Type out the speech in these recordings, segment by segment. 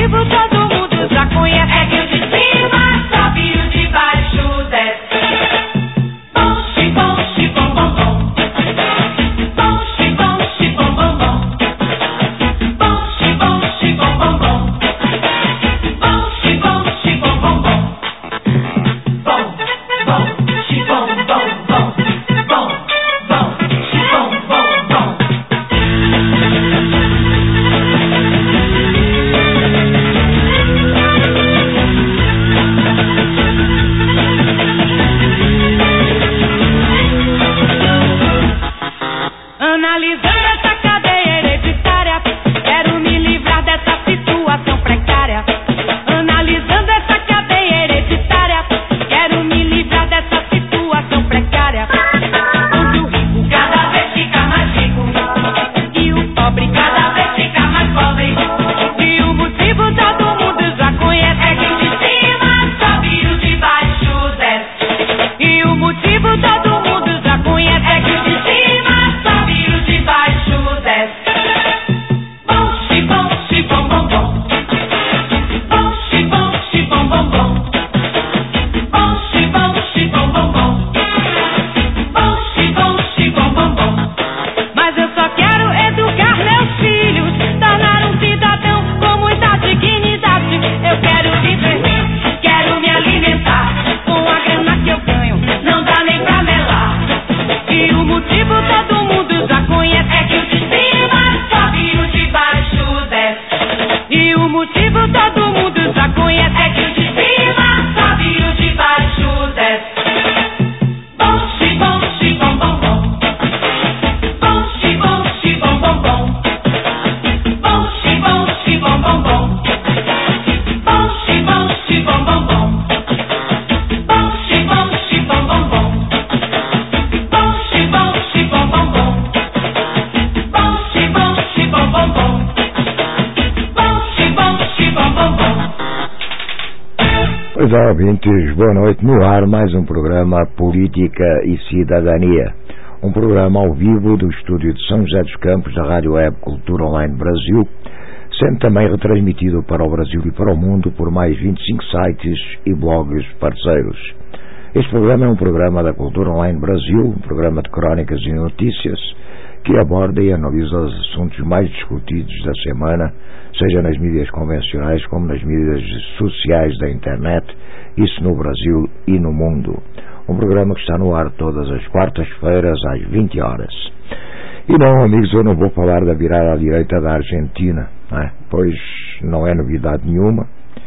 Pois é, ouvintes, boa noite. No ar, mais um programa Política e Cidadania. Um programa ao vivo do estúdio de São José dos Campos da Rádio Web Cultura Online Brasil, sendo também retransmitido para o Brasil e para o mundo por mais 25 sites e blogs parceiros. Este programa é um programa da Cultura Online Brasil, um programa de crónicas e notícias que aborda e analisa os assuntos mais discutidos da semana, seja nas mídias convencionais como nas mídias sociais da internet, isso no Brasil e no mundo. Um programa que está no ar todas as quartas-feiras às 20 horas. E não, amigos, eu não vou falar da virada à direita da Argentina, pois não é novidade nenhuma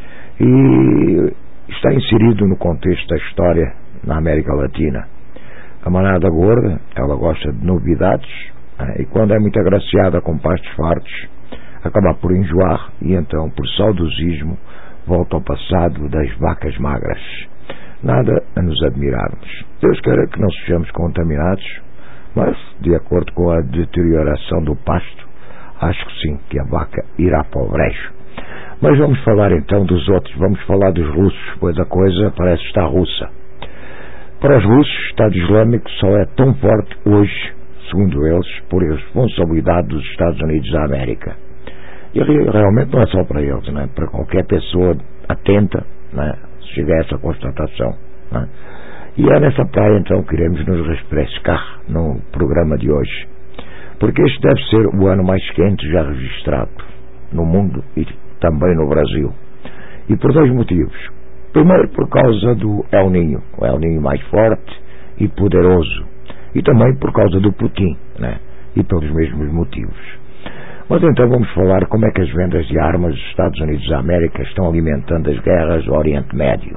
e está inserido no contexto da história na América Latina. A manada gorda, ela gosta de novidades, e quando é muito agraciada com pastos fartos, acaba por enjoar e então, por saudosismo, volta ao passado das vacas magras. Nada a nos admirarmos. Deus queira que não sejamos contaminados, mas, de acordo com a deterioração do pasto, acho que sim, que a vaca irá para o brejo. Mas vamos falar então dos outros, vamos falar dos russos, pois a coisa parece estar russa. Para os russos, o Estado Islâmico só é tão forte hoje, segundo eles, por responsabilidade dos Estados Unidos da América. E realmente não é só para eles, para qualquer pessoa atenta, chega a essa constatação. E é nessa praia então que iremos nos refrescar no programa de hoje, porque este deve ser o ano mais quente já registrado no mundo e também no Brasil, e por dois motivos. Primeiro, por causa do El Niño, o El Niño mais forte e poderoso, e também por causa do Putin, e pelos mesmos motivos. Mas então vamos falar como é que as vendas de armas dos Estados Unidos da América estão alimentando as guerras do Oriente Médio.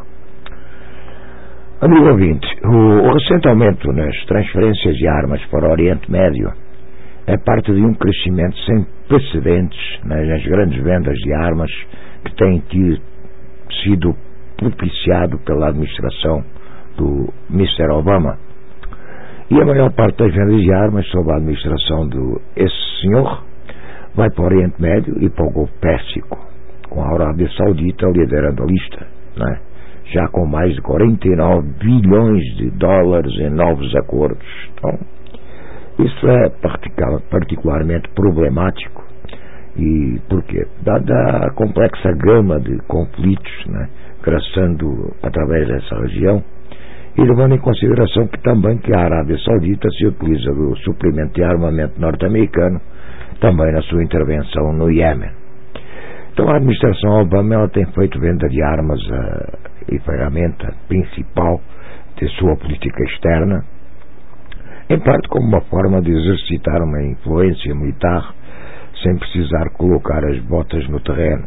Amigo ouvinte, o recente aumento nas transferências de armas para o Oriente Médio é parte de um crescimento sem precedentes nas grandes vendas de armas que têm sido propiciado pela administração do Mr. Obama. E a maior parte das vendas de armas sob a administração desse senhor vai para o Oriente Médio e para o Golfo Pérsico, com a Arábia Saudita liderando a lista, já com mais de 49 bilhões de dólares em novos acordos. Então, isso é particularmente problemático E por quê? Dada a complexa gama de conflitos, né, crescendo através dessa região, e levando em consideração que também que a Arábia Saudita se utiliza do suprimento de armamento norte-americano também na sua intervenção no Iêmen. Então a administração Obama ela tem feito venda de armas e ferramenta principal de sua política externa, em parte como uma forma de exercitar uma influência militar sem precisar colocar as botas no terreno,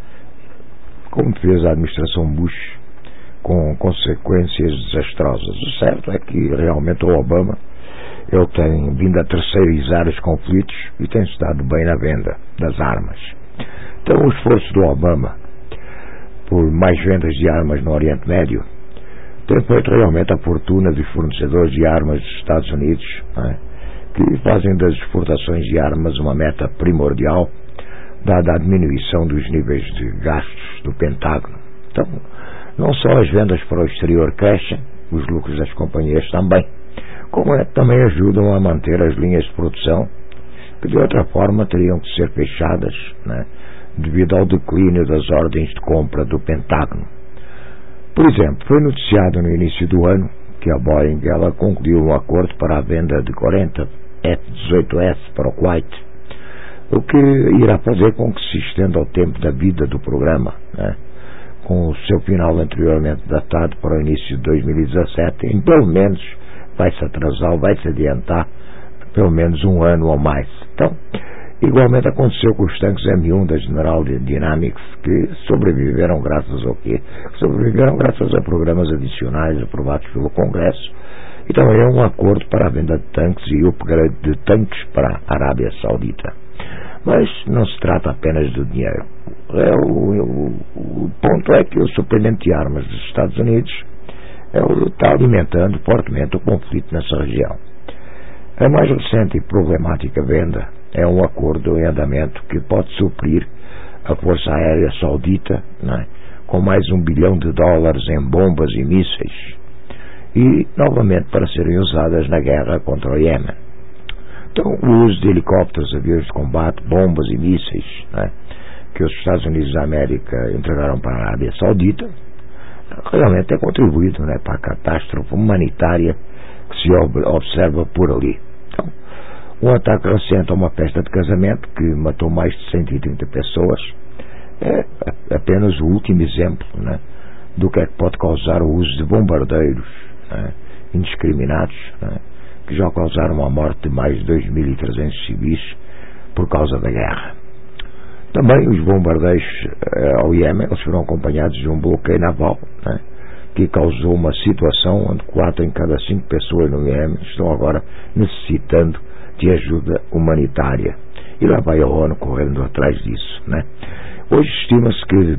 como fez a administração Bush, com consequências desastrosas. O certo é que realmente o Obama ele tem vindo a terceirizar os conflitos e tem estado bem na venda das armas. Então o esforço do Obama por mais vendas de armas no Oriente Médio tem feito realmente a fortuna dos fornecedores de armas dos Estados Unidos, né, que fazem das exportações de armas uma meta primordial, dada a diminuição dos níveis de gastos do Pentágono. Então, não só as vendas para o exterior crescem, os lucros das companhias também, como também ajudam a manter as linhas de produção, que de outra forma teriam que ser fechadas, né, devido ao declínio das ordens de compra do Pentágono. Por exemplo, foi noticiado no início do ano que a Boeing ela concluiu um acordo para a venda de 40 F-18S para o Kuwait, o que irá fazer com que se estenda o tempo da vida do programa, né, com o seu final anteriormente datado para o início de 2017, em pelo menos vai se atrasar ou vai se adiantar pelo menos um ano ou mais. Então, igualmente aconteceu com os tanques M1 da General Dynamics, que sobreviveram graças ao quê? Sobreviveram graças a programas adicionais aprovados pelo Congresso e também a um acordo para a venda de tanques e upgrade de tanques para a Arábia Saudita. Mas não se trata apenas do dinheiro. O ponto é que o suprimento de armas dos Estados Unidos está alimentando fortemente o conflito nessa região. A mais recente e problemática venda é um acordo em andamento que pode suprir a Força Aérea Saudita, né, com mais $1 bilhão em bombas e mísseis, e novamente para serem usadas na guerra contra o Iêmen. Então, o uso de helicópteros, aviões de combate, bombas e mísseis, né, que os Estados Unidos da América entregaram para a Arábia Saudita, realmente tem contribuído, né, para a catástrofe humanitária que se observa por ali. Então, um ataque recente a uma festa de casamento que matou mais de 130 pessoas é apenas o último exemplo, né, do que é que pode causar o uso de bombardeiros, né, indiscriminados, né, que já causaram a morte de mais de 2.300 civis por causa da guerra. Também os bombardeios ao Iêmen eles foram acompanhados de um bloqueio naval, né, que causou uma situação onde 4 em cada 5 pessoas no Iêmen estão agora necessitando de ajuda humanitária. E lá vai a ONU correndo atrás disso, né? Hoje estima-se que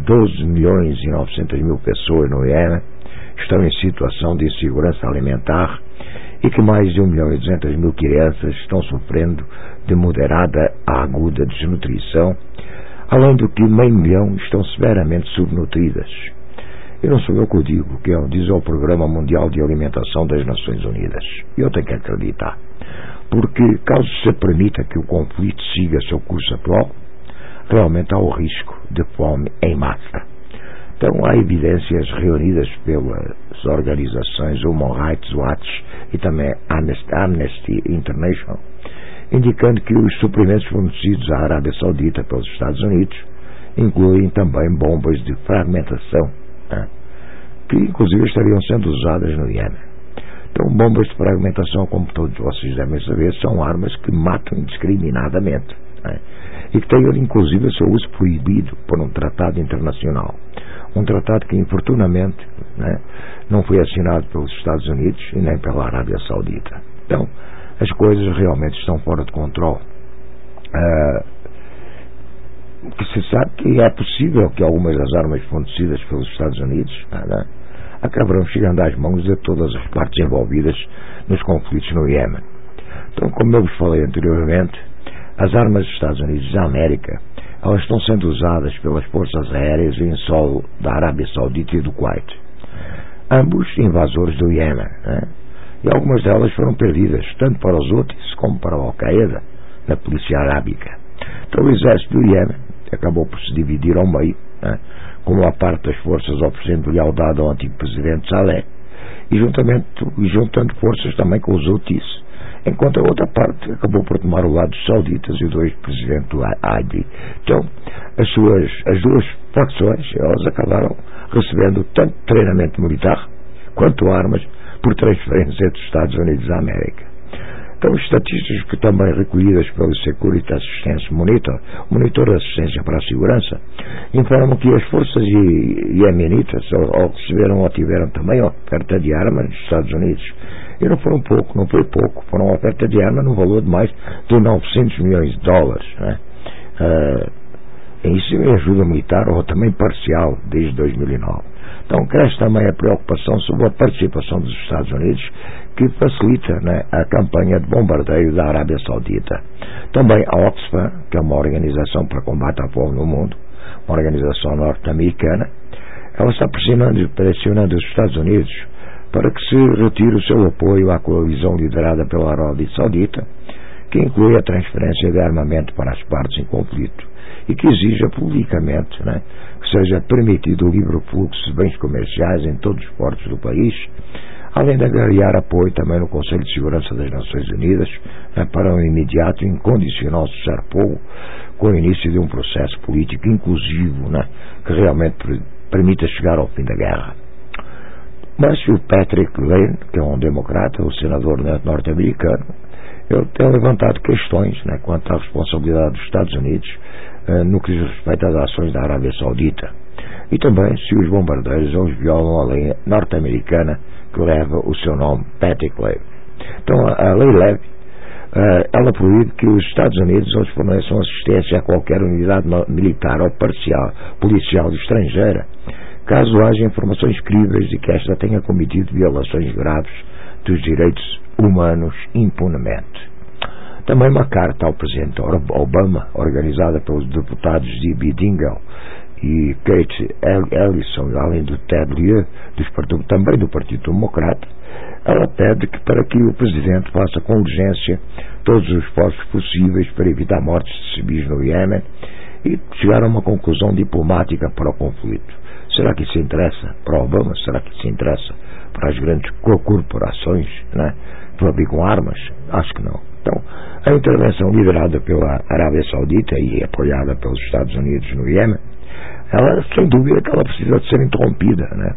12.900.000 pessoas no Iêmen estão em situação de insegurança alimentar e que mais de 1.200.000 crianças estão sofrendo de moderada a aguda desnutrição, além do que 500.000 estão severamente subnutridas. E não sou eu que o digo, que diz o Programa Mundial de Alimentação das Nações Unidas. E eu tenho que acreditar. Porque, caso se permita que o conflito siga seu curso atual, realmente há o risco de fome em massa. Então, há evidências reunidas pelas organizações Human Rights Watch e também Amnesty International, indicando que os suprimentos fornecidos à Arábia Saudita pelos Estados Unidos incluem também bombas de fragmentação, né, que inclusive estariam sendo usadas no Iêmen. Então, bombas de fragmentação, como todos vocês devem saber, são armas que matam indiscriminadamente, né, e que têm inclusive o seu uso proibido por um tratado internacional. Um tratado que, infortunadamente, né, não foi assinado pelos Estados Unidos e nem pela Arábia Saudita. Então, as coisas realmente estão fora de controle. Que se sabe que é possível que algumas das armas fornecidas pelos Estados Unidos, né, acabarão chegando às mãos de todas as partes envolvidas nos conflitos no Iêmen. Então, como eu vos falei anteriormente, as armas dos Estados Unidos da América elas estão sendo usadas pelas forças aéreas em solo da Arábia Saudita e do Kuwait. Ambos invasores do Iêmen, né? E algumas delas foram perdidas, tanto para os Houthis como para a Al-Qaeda, na polícia arábica. Então o exército do Iêmen acabou por se dividir ao meio, né, com uma parte das forças oferecendo lealdade ao antigo presidente Saleh e juntando forças também com os Houthis, enquanto a outra parte acabou por tomar o lado dos sauditas e do ex-presidente do Hadi. Então, as duas facções, elas acabaram recebendo tanto treinamento militar quanto armas por transferência dos Estados Unidos da América. Então, estatísticas que também recolhidas pelo Security Assistance Monitor, monitor de assistência para a segurança, informam que as forças iemenitas receberam ou tiveram também oferta de armas dos Estados Unidos. E não foi pouco, foram uma oferta de armas no valor de mais de 900 milhões de dólares, né? Isso é ajuda militar ou também parcial desde 2009. Então cresce também a preocupação sobre a participação dos Estados Unidos, que facilita, né, a campanha de bombardeio da Arábia Saudita. Também a Oxfam, que é uma organização para combate à fome no mundo, uma organização norte-americana, ela está pressionando os Estados Unidos para que se retire o seu apoio à coalizão liderada pela Arábia Saudita, que inclui a transferência de armamento para as partes em conflito e que exija publicamente, né, que seja permitido o livre fluxo de bens comerciais em todos os portos do país, além de agregar apoio também no Conselho de Segurança das Nações Unidas, né, para um imediato e incondicional cessar-fogo com o início de um processo político inclusivo, né, que realmente permita chegar ao fim da guerra. Mas o Patrick Lane, que é um democrata, o senador norte-americano, ele tem levantado questões, né, quanto à responsabilidade dos Estados Unidos no que diz respeito às ações da Arábia Saudita e também se os bombardeiros eles violam a lei norte-americana que leva o seu nome, Patrick Levy. Então a lei Levy ela proíbe que os Estados Unidos eles forneçam assistência a qualquer unidade militar ou policial estrangeira caso haja informações críveis de que esta tenha cometido violações graves dos direitos humanos impunemente. Também uma carta ao presidente Obama, organizada pelos deputados D.B. Dingell e Kate Ellison, além do Ted Lieu, também do Partido Democrata, ela pede que para que o presidente faça com urgência todos os esforços possíveis para evitar mortes de civis no Iêmen e chegar a uma conclusão diplomática para o conflito. Será que isso interessa para Obama? Será que isso interessa para as grandes corporações, né, que fabricam armas? Acho que não. Então, a intervenção liderada pela Arábia Saudita e apoiada pelos Estados Unidos no Iêmen, ela, sem dúvida, que ela precisa de ser interrompida, né?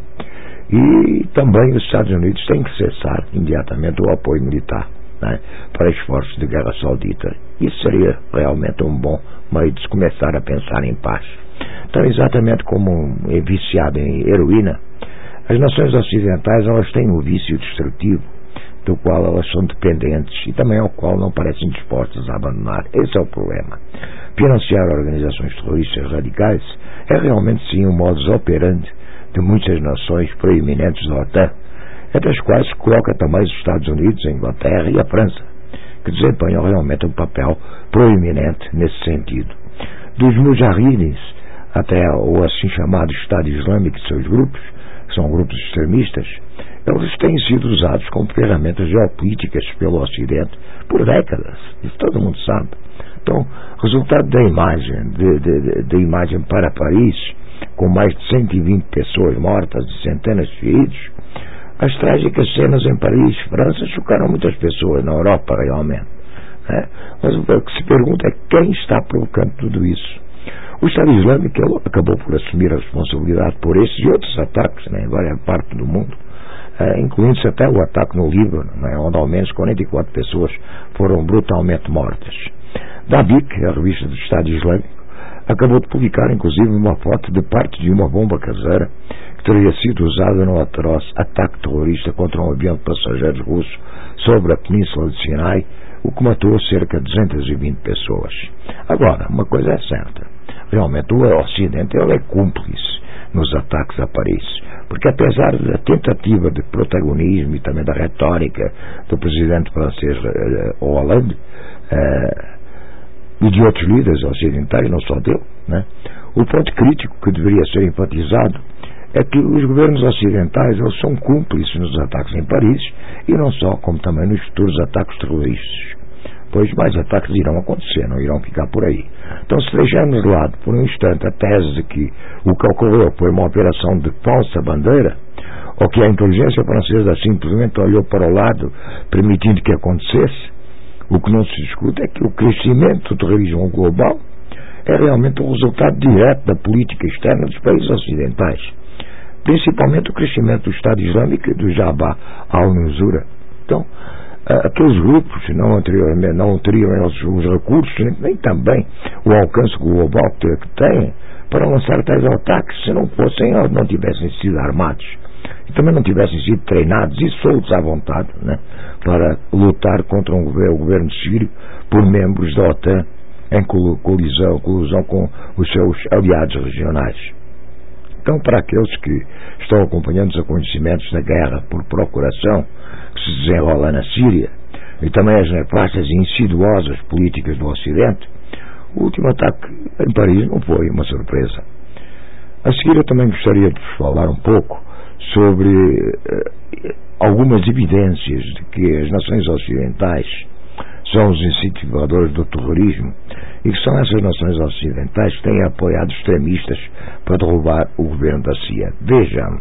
E também os Estados Unidos têm que cessar imediatamente o apoio militar, né, para esforços de guerra saudita. Isso seria realmente um bom meio de se começar a pensar em paz. Então, exatamente como é viciado em heroína, as nações ocidentais elas têm um vício destrutivo do qual elas são dependentes e também ao qual não parecem dispostas a abandonar. Esse é o problema. Financiar organizações terroristas radicais é realmente sim um modus operandi de muitas nações proeminentes da OTAN, entre as quais se coloca também os Estados Unidos, a Inglaterra e a França, que desempenham realmente um papel proeminente nesse sentido. Dos mujahidins até o assim chamado Estado Islâmico e seus grupos, que são grupos extremistas, eles têm sido usados como ferramentas geopolíticas pelo Ocidente por décadas. Isso todo mundo sabe. Então, resultado da imagem para Paris, com mais de 120 pessoas mortas e centenas de feridos, as trágicas cenas em Paris, França, chocaram muitas pessoas na Europa, realmente. Né? Mas o que se pergunta é quem está provocando tudo isso. O Estado Islâmico acabou por assumir a responsabilidade por esses e outros ataques, né, em várias partes do mundo, incluindo-se até o ataque no Líbano, né, onde ao menos 44 pessoas foram brutalmente mortas. Dabiq, a revista do Estado Islâmico, acabou de publicar inclusive uma foto de parte de uma bomba caseira que teria sido usada no atroz ataque terrorista contra um avião de passageiros russo sobre a península de Sinai, o que matou cerca de 220 pessoas. Agora, uma coisa é certa, realmente o Ocidente ele é cúmplice nos ataques a Paris, porque apesar da tentativa de protagonismo e também da retórica do presidente francês Hollande e de outros líderes ocidentais, não só dele, né, o ponto crítico que deveria ser enfatizado é que os governos ocidentais eles são cúmplices nos ataques em Paris e não só, como também nos futuros ataques terroristas. depois mais ataques irão acontecer, não irão ficar por aí. Então, se deixarmos de lado por um instante a tese de que o que ocorreu foi uma operação de falsa bandeira, ou que a inteligência francesa simplesmente olhou para o lado, permitindo que acontecesse, o que não se discute é que o crescimento do terrorismo global é realmente o resultado direto da política externa dos países ocidentais, principalmente o crescimento do Estado Islâmico e do Jabhat al-Nusra. Então, aqueles grupos não teriam os recursos, nem também o alcance global que têm para lançar tais ataques, se não fossem, ou não tivessem sido armados, e também não tivessem sido treinados e soltos à vontade, né, para lutar contra o governo sírio por membros da OTAN em colisão com os seus aliados regionais. Então, para aqueles que estão acompanhando os acontecimentos da guerra por procuração que se desenrola na Síria e também as nefastas e insidiosas políticas do Ocidente, o último ataque em Paris não foi uma surpresa. A seguir, eu também gostaria de vos falar um pouco sobre algumas evidências de que as nações ocidentais são os incentivadores do terrorismo e que são essas nações ocidentais que têm apoiado extremistas para derrubar o governo da Síria. Vejamos.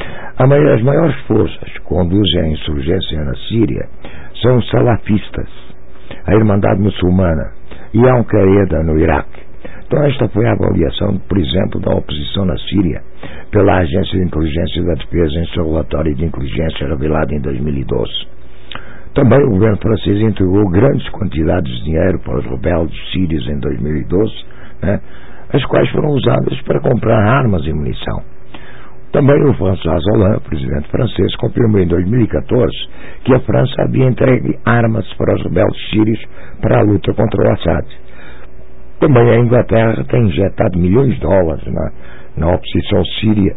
As maiores forças que conduzem a insurgência na Síria são os salafistas, a Irmandade Muçulmana e a Al-Qaeda no Iraque. Então esta foi a avaliação, por exemplo, da oposição na Síria pela Agência de Inteligência da Defesa em seu relatório de inteligência revelado em 2012. Também o governo francês entregou grandes quantidades de dinheiro para os rebeldes sírios em 2012, né, as quais foram usadas para comprar armas e munição. Também o François Hollande, presidente francês, confirmou em 2014 que a França havia entregue armas para os rebeldes sírios para a luta contra o Assad. Também a Inglaterra tem injetado milhões de dólares na oposição síria,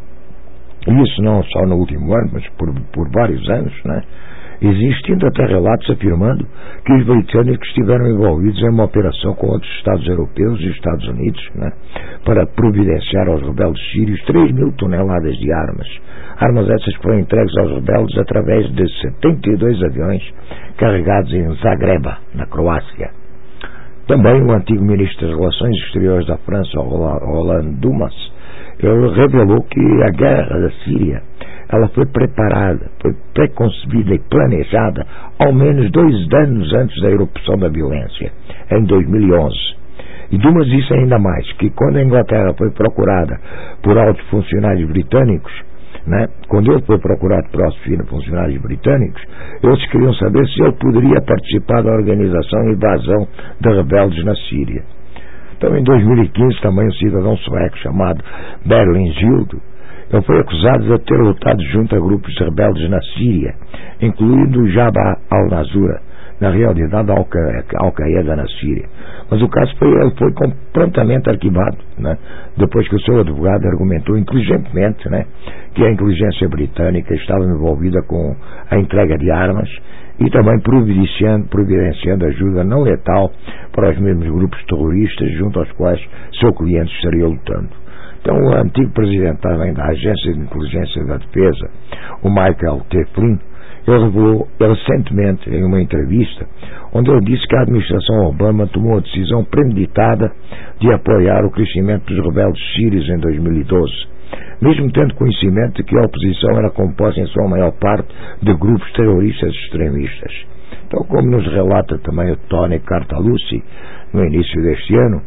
e isso não só no último ano, mas por vários anos, né? Existindo até relatos afirmando que os britânicos estiveram envolvidos em uma operação com outros Estados europeus e Estados Unidos, né, para providenciar aos rebeldes sírios 3.000 toneladas de armas. Armas essas que foram entregues aos rebeldes através de 72 aviões carregados em Zagreb, na Croácia. Também o antigo ministro das Relações Exteriores da França, Roland Dumas, ele revelou que a guerra da Síria ela foi preparada, foi preconcebida e planejada ao menos 2 anos antes da erupção da violência, em 2011. E Dumas disse ainda mais que quando a Inglaterra foi procurada por altos funcionários britânicos, né, quando ele foi procurado por altos funcionários britânicos, eles queriam saber se ele poderia participar da organização e invasão de rebeldes na Síria. Então, em 2015, também um cidadão sueco chamado Berlin Gildo, ele foi acusado de ter lutado junto a grupos rebeldes na Síria, incluindo o Jabhat al-Nusra, na realidade a Al-Qaeda na Síria. Mas o caso foi prontamente arquivado, né, depois que o seu advogado argumentou inteligentemente, né, que a inteligência britânica estava envolvida com a entrega de armas e também providenciando ajuda não letal para os mesmos grupos terroristas junto aos quais seu cliente estaria lutando. Então, o antigo presidente também da Agência de Inteligência da Defesa, o Michael T. Flynn, ele revelou recentemente em uma entrevista onde ele disse que a administração Obama tomou a decisão premeditada de apoiar o crescimento dos rebeldes sírios em 2012, mesmo tendo conhecimento de que a oposição era composta em sua maior parte de grupos terroristas extremistas. Então, como nos relata também o Tony Cartalucci no início deste ano,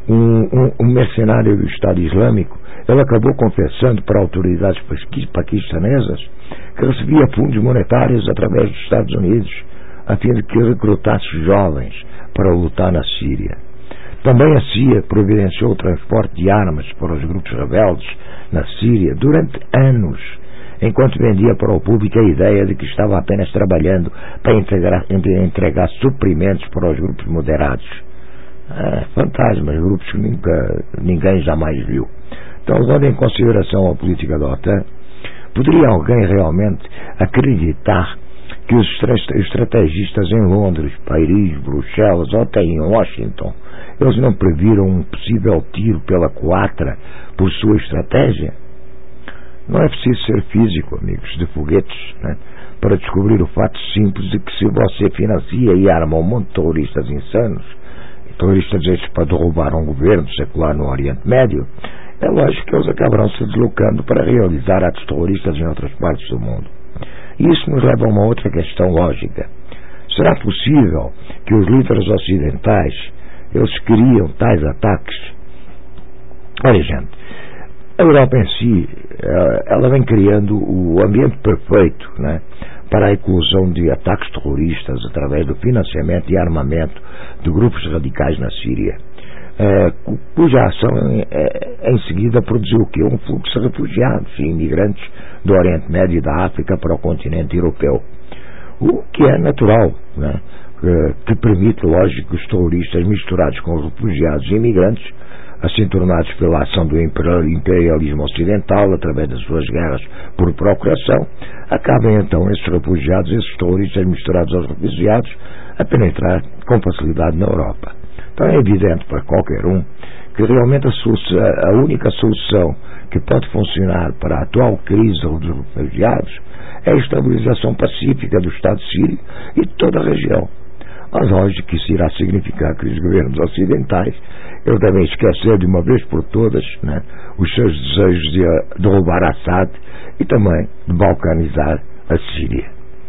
um mercenário do Estado Islâmico, ele acabou confessando para autoridades paquistanesas que recebia fundos monetários através dos Estados Unidos a fim de que recrutasse jovens para lutar na Síria. Também a CIA providenciou o transporte de armas para os grupos rebeldes na Síria durante anos, enquanto vendia para o público a ideia de que estava apenas trabalhando para entregar suprimentos para os grupos moderados. Fantasmas, grupos que ninguém jamais viu. Então, levando em consideração a política da OTAN, poderia alguém realmente acreditar que os estrategistas em Londres, Paris, Bruxelas ou até em Washington, eles não previram um possível tiro pela culatra por sua estratégia? Não é preciso ser físico, amigos, de foguetes, né, para descobrir o fato simples de que se você financia e arma um monte de terroristas insanos, terroristas estes para derrubar um governo secular no Oriente Médio, é lógico que eles acabarão se deslocando para realizar atos terroristas em outras partes do mundo. E isso nos leva a uma outra questão lógica. Será possível que os líderes ocidentais, eles criam tais ataques? Olha, gente, a Europa em si, ela vem criando o ambiente perfeito, né, para a eclosão de ataques terroristas através do financiamento e armamento de grupos radicais na Síria, cuja ação em seguida produziu o quê? Um fluxo de refugiados e imigrantes do Oriente Médio e da África para o continente europeu. O que é natural, né, que permite, lógico, os terroristas misturados com os refugiados e imigrantes, assim tornados pela ação do imperialismo ocidental através das suas guerras por procuração, acabem então esses refugiados, esses terroristas misturados aos refugiados, a penetrar com facilidade na Europa. Então é evidente para qualquer um que realmente a única solução que pode funcionar para a atual crise dos refugiados é a estabilização pacífica do Estado sírio e de toda a região. Mas lógico que isso irá significar que os governos ocidentais eles devem esquecer de uma vez por todas, né, os seus desejos de derrubar Assad e também de balcanizar a Síria.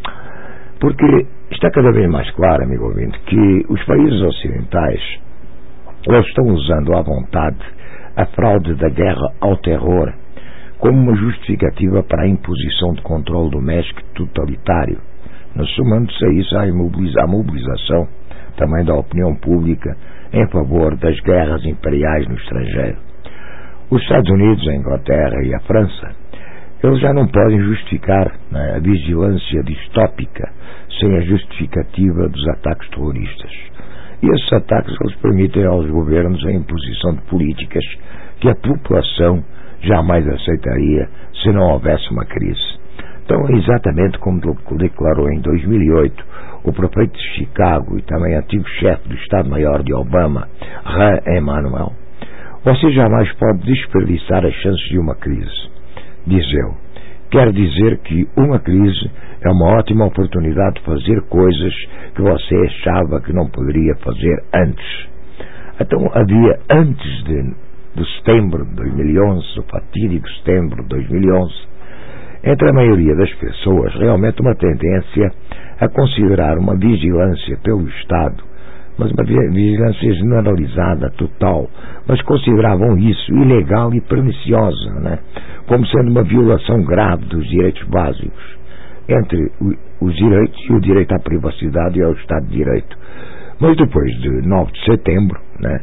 Porque está cada vez mais claro, amigo ouvinte, que os países ocidentais eles estão usando à vontade a fraude da guerra ao terror como uma justificativa para a imposição de controle doméstico totalitário, somando-se a isso a mobilização também da opinião pública em favor das guerras imperiais no estrangeiro. Os Estados Unidos, a Inglaterra e a França, eles já não podem justificar, né, a vigilância distópica sem a justificativa dos ataques terroristas. E esses ataques eles permitem aos governos a imposição de políticas que a população jamais aceitaria se não houvesse uma crise. Então, exatamente como declarou em 2008 o prefeito de Chicago e também antigo chefe do Estado-Maior de Obama, Rahm Emanuel, você jamais pode desperdiçar as chances de uma crise. Diz eu, quer dizer que uma crise é uma ótima oportunidade de fazer coisas que você achava que não poderia fazer antes. Então havia antes de setembro de 2011, o fatídico setembro de 2011, entre a maioria das pessoas realmente uma tendência a considerar uma vigilância pelo Estado, mas uma vigilância generalizada, total, mas consideravam isso ilegal e perniciosa, né? Como sendo uma violação grave dos direitos básicos, entre os direitos e o direito à privacidade e ao Estado de Direito. Mas depois de 9 de setembro, né?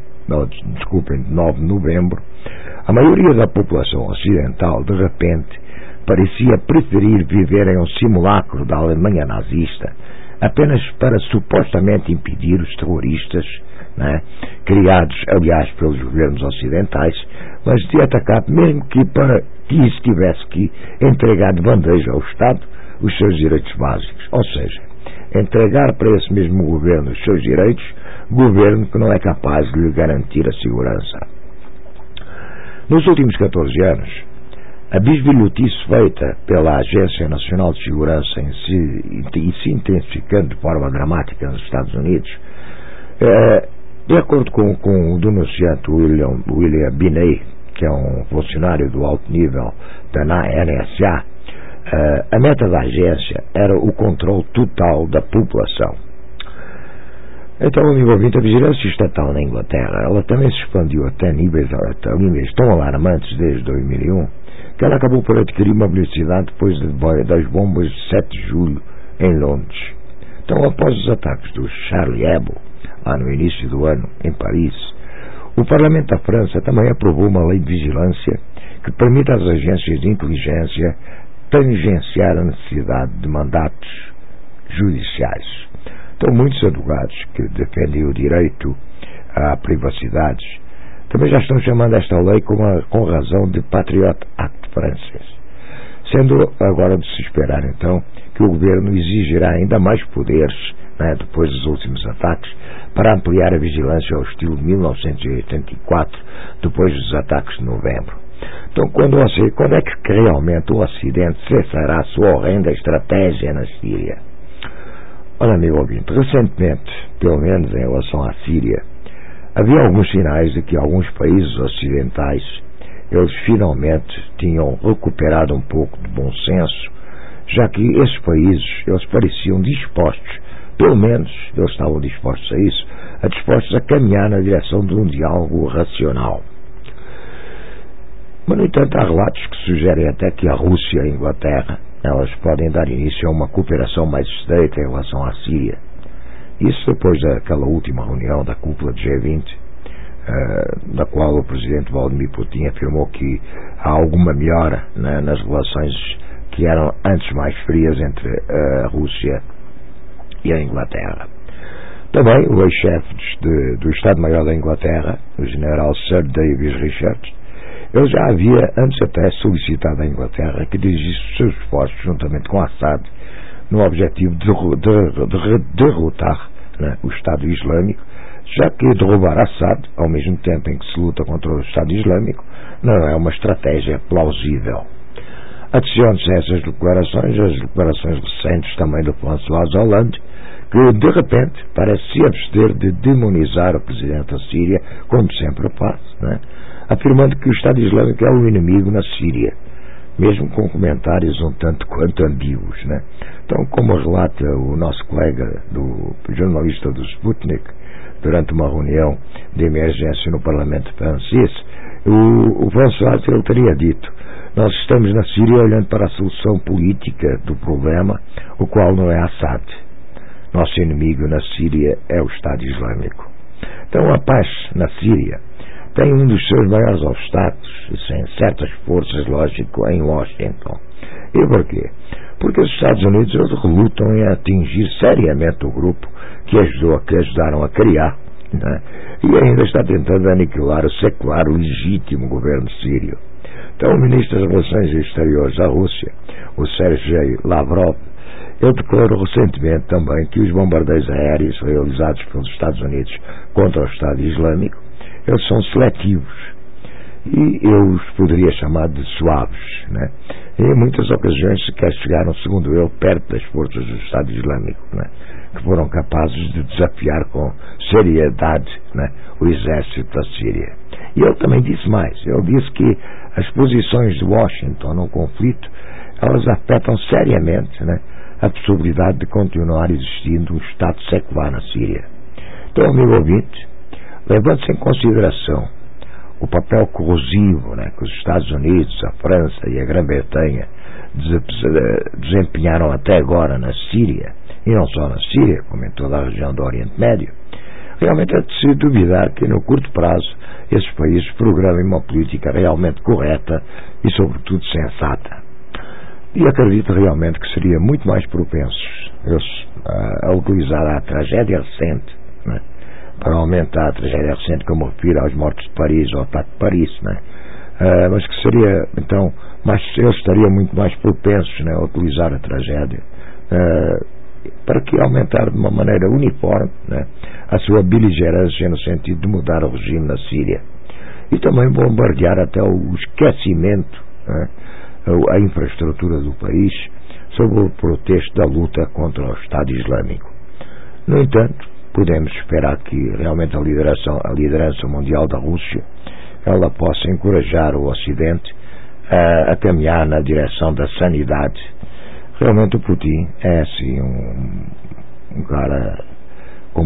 De 9 de novembro, a maioria da população ocidental, de repente, parecia preferir viver em um simulacro da Alemanha nazista, apenas para supostamente impedir os terroristas, né, criados, aliás, pelos governos ocidentais, mas de atacar, mesmo que para que isso tivesse que entregar de bandeja ao Estado os seus direitos básicos. Ou seja, entregar para esse mesmo governo os seus direitos, governo que não é capaz de lhe garantir a segurança. Nos últimos 14 anos, a bisbilhotice feita pela Agência Nacional de Segurança e se intensificando de forma dramática nos Estados Unidos, de acordo com o denunciante William Binney, que é um funcionário do alto nível da NSA, a meta da agência era o controle total da população. Então, amigo ouvinte, a vigilância estatal na Inglaterra, ela também se expandiu até níveis tão alarmantes desde 2001, que ela acabou por adquirir uma velocidade depois das bombas de 7 de julho em Londres. Então, após os ataques do Charlie Hebdo, lá no início do ano, em Paris, o Parlamento da França também aprovou uma lei de vigilância que permite às agências de inteligência tangenciar a necessidade de mandatos judiciais. Então, muitos advogados que defendem o direito à privacidade também já estão chamando esta lei com razão de Patriot Act francês, sendo agora de se esperar então que o governo exigirá ainda mais poderes, né, depois dos últimos ataques, para ampliar a vigilância ao estilo de 1984, depois dos ataques de novembro. Então, quando é que realmente o Ocidente cessará a sua horrenda estratégia na Síria? Olha, amigo ouvinte, recentemente, pelo menos em relação à Síria, havia alguns sinais de que alguns países ocidentais, eles finalmente tinham recuperado um pouco de bom senso, já que esses países, eles pareciam dispostos, pelo menos eles estavam dispostos a isso, dispostos a caminhar na direção de um diálogo racional. Mas, no entanto, há relatos que sugerem até que a Rússia e a Inglaterra, elas podem dar início a uma cooperação mais estreita em relação à Síria. Isso depois daquela última reunião da cúpula de G20, da qual o presidente Vladimir Putin afirmou que há alguma melhora, né, nas relações que eram antes mais frias entre a Rússia e a Inglaterra. Também o ex-chefe do Estado-Maior da Inglaterra, o general Sir David Richards, ele já havia antes até solicitado à Inglaterra que dirigisse os seus esforços juntamente com Assad no objetivo de derrotar, né, o Estado Islâmico, já que derrubar Assad, ao mesmo tempo em que se luta contra o Estado Islâmico, não é uma estratégia plausível. Adicione-se a essas declarações as declarações recentes também do François Hollande, que de repente parece se abster de demonizar o presidente da Síria, como sempre faz, né, afirmando que o Estado Islâmico é o inimigo na Síria, mesmo com comentários um tanto quanto ambíguos, né? Então, como relata o nosso colega, jornalista do Sputnik, durante uma reunião de emergência no Parlamento francês, o François, ele teria dito: nós estamos na Síria olhando para a solução política do problema, o qual não é Assad. Nosso inimigo na Síria é o Estado Islâmico. Então, a paz na Síria tem um dos seus maiores obstáculos, sem certas forças, lógico, em Washington. E porquê? Porque os Estados Unidos, eles relutam em atingir seriamente o grupo que ajudaram a criar, né? E ainda está tentando aniquilar o secular, o legítimo governo sírio. Então, o ministro das Relações Exteriores da Rússia, o Sergei Lavrov, ele declarou recentemente também que os bombardeios aéreos realizados pelos Estados Unidos contra o Estado Islâmico, eles são seletivos e eu os poderia chamar de suaves, né? E em muitas ocasiões sequer chegaram, segundo ele, perto das forças do Estado Islâmico, né, que foram capazes de desafiar com seriedade, né, o exército da Síria. E ele também disse mais, ele disse que as posições de Washington no conflito, elas afetam seriamente, né, a possibilidade de continuar existindo um Estado secular na Síria. Então, amigo ouvinte, levando-se em consideração o papel corrosivo, né, que os Estados Unidos, a França e a Grã-Bretanha desempenharam até agora na Síria, e não só na Síria, como em toda a região do Oriente Médio, realmente é de se duvidar que no curto prazo esses países programem uma política realmente correta e sobretudo sensata. E acredito realmente que seria muito mais propensos eles a utilizar a tragédia recente, né, para aumentar a tragédia recente, que eu me refiro aos mortos de Paris, ao ataque de Paris, né? Mas que seria, então, eles estariam muito mais propensos, né, a utilizar a tragédia para que aumentar de uma maneira uniforme, né, a sua beligerância no sentido de mudar o regime na Síria e também bombardear até o esquecimento, né, a infraestrutura do país sob o pretexto da luta contra o Estado Islâmico. No entanto, podemos esperar que realmente a liderança mundial da Rússia ela possa encorajar o Ocidente a caminhar na direção da sanidade. Realmente o Putin é assim um cara com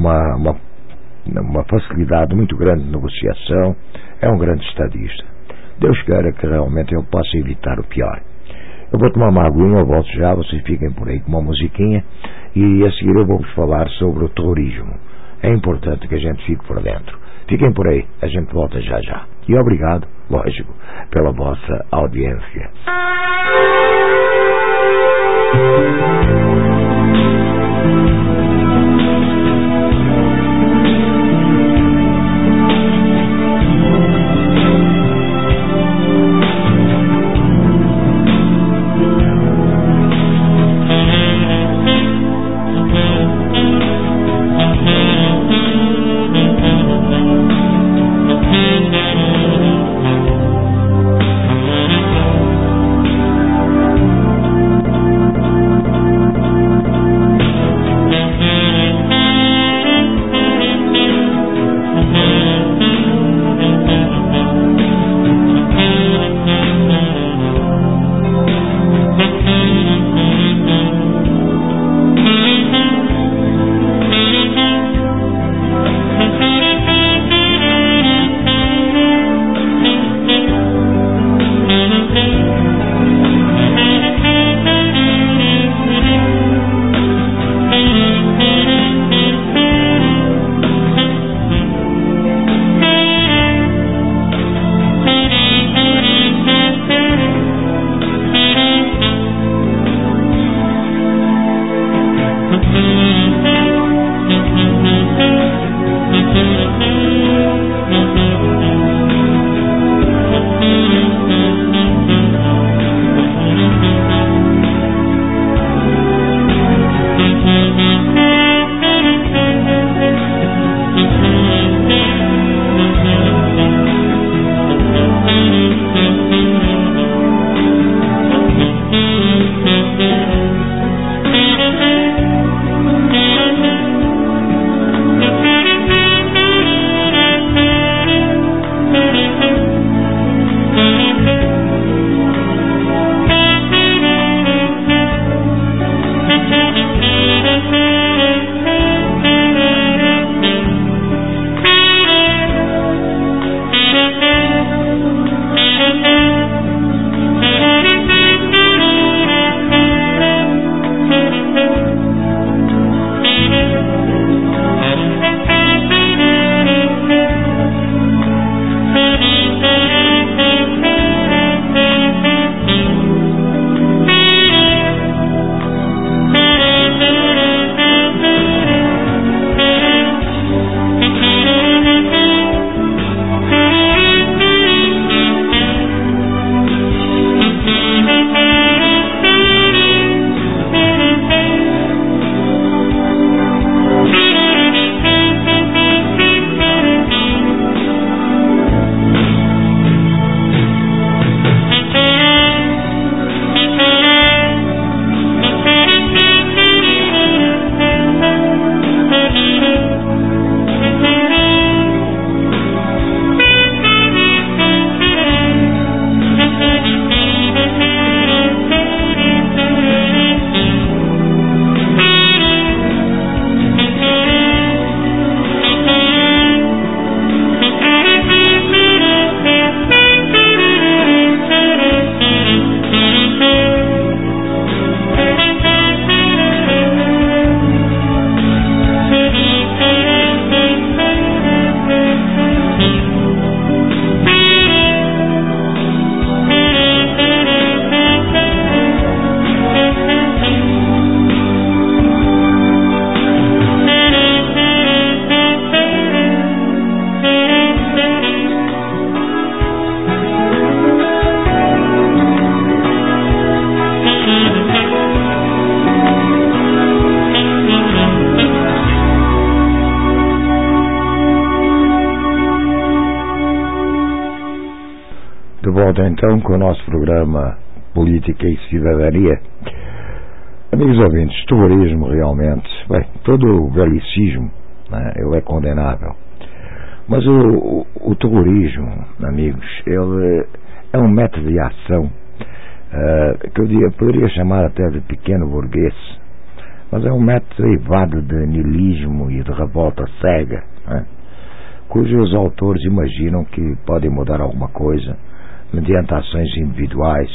uma facilidade muito grande de negociação, é um grande estadista. Deus queira que realmente ele possa evitar o pior. Eu vou tomar uma aguinha, eu volto já, vocês fiquem por aí com uma musiquinha e a seguir eu vou-vos falar sobre o terrorismo. É importante que a gente fique por dentro. Fiquem por aí, a gente volta já já. E obrigado, lógico, pela vossa audiência. volta então com o nosso programa Política e Cidadania. Amigos ouvintes, terrorismo realmente, bem, todo o galicismo, né, ele é condenável. Mas o terrorismo, amigos, ele é um método de ação que eu poderia chamar até de pequeno burguês, mas é um método derivado de niilismo e de revolta cega, né, cujos autores imaginam que podem mudar alguma coisa mediante ações individuais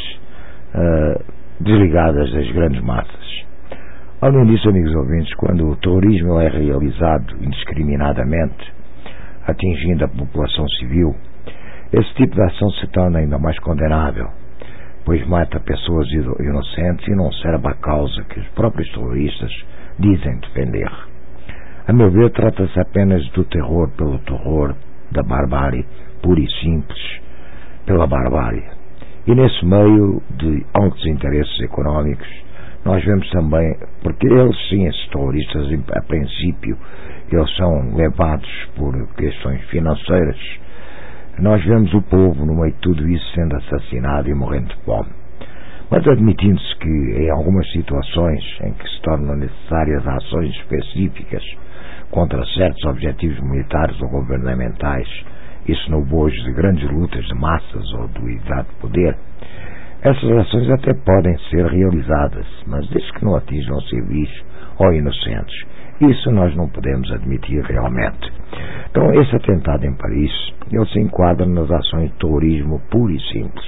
desligadas das grandes massas. Além disso, amigos ouvintes, quando o terrorismo é realizado indiscriminadamente, atingindo a população civil, esse tipo de ação se torna ainda mais condenável, pois mata pessoas inocentes e não serve à causa que os próprios terroristas dizem defender. A meu ver, trata-se apenas do terror pelo terror, da barbárie, pura e simples, pela barbárie. E nesse meio de altos interesses económicos, nós vemos também, porque eles sim, esses terroristas, a princípio, eles são levados por questões financeiras, nós vemos o povo, no meio de tudo isso, sendo assassinado e morrendo de fome. Mas admitindo-se que, em algumas situações em que se tornam necessárias ações específicas contra certos objetivos militares ou governamentais, isso no bojo de grandes lutas de massas ou do exato poder, essas ações até podem ser realizadas, mas desde que não atinjam civis ou inocentes. Isso nós não podemos admitir realmente. Então, esse atentado em Paris, ele se enquadra nas ações de terrorismo puro e simples.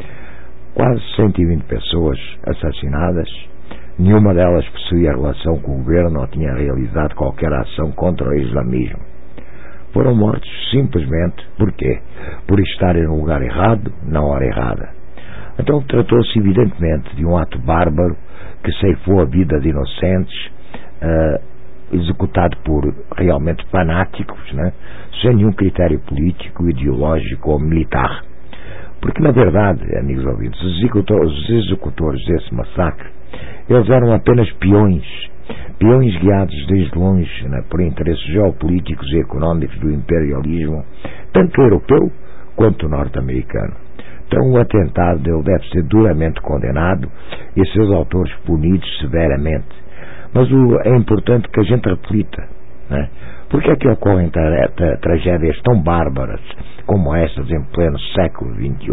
Quase 120 pessoas assassinadas, nenhuma delas possuía relação com o governo ou tinha realizado qualquer ação contra o islamismo. Foram mortos simplesmente, por quê? Por estarem no lugar errado, na hora errada. Então tratou-se evidentemente de um ato bárbaro que ceifou a vida de inocentes, executado por realmente fanáticos, né? Sem nenhum critério político, ideológico ou militar. Porque na verdade, amigos ouvintes, os executores desse massacre, eles eram apenas peões guiados desde longe, né, por interesses geopolíticos e económicos do imperialismo, tanto europeu quanto norte-americano. Então o atentado ele deve ser duramente condenado e seus autores punidos severamente. Mas é importante que a gente reflita, né? Por que é que ocorrem tragédias tão bárbaras como estas em pleno século XXI?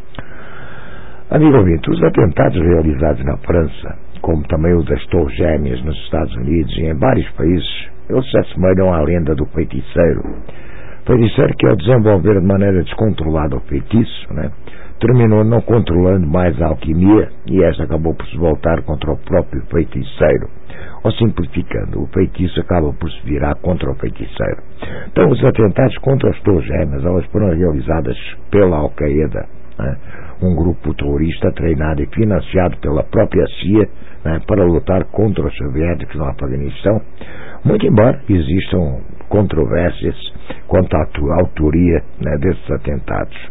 Amigo ouvinte, os atentados realizados na França, como também os das Torres Gêmeas nos Estados Unidos e em vários países, eles se assemelham à lenda do feiticeiro. Feiticeiro que, ao desenvolver de maneira descontrolada o feitiço, né, terminou não controlando mais a alquimia e esta acabou por se voltar contra o próprio feiticeiro. Ou simplificando, o feitiço acaba por se virar contra o feiticeiro. Então, os atentados contra as Torres Gêmeas, elas foram realizadas pela Al-Qaeda, né, um grupo terrorista treinado e financiado pela própria CIA, né, para lutar contra os soviéticos no Afeganistão, muito embora existam controvérsias quanto à autoria, né, desses atentados.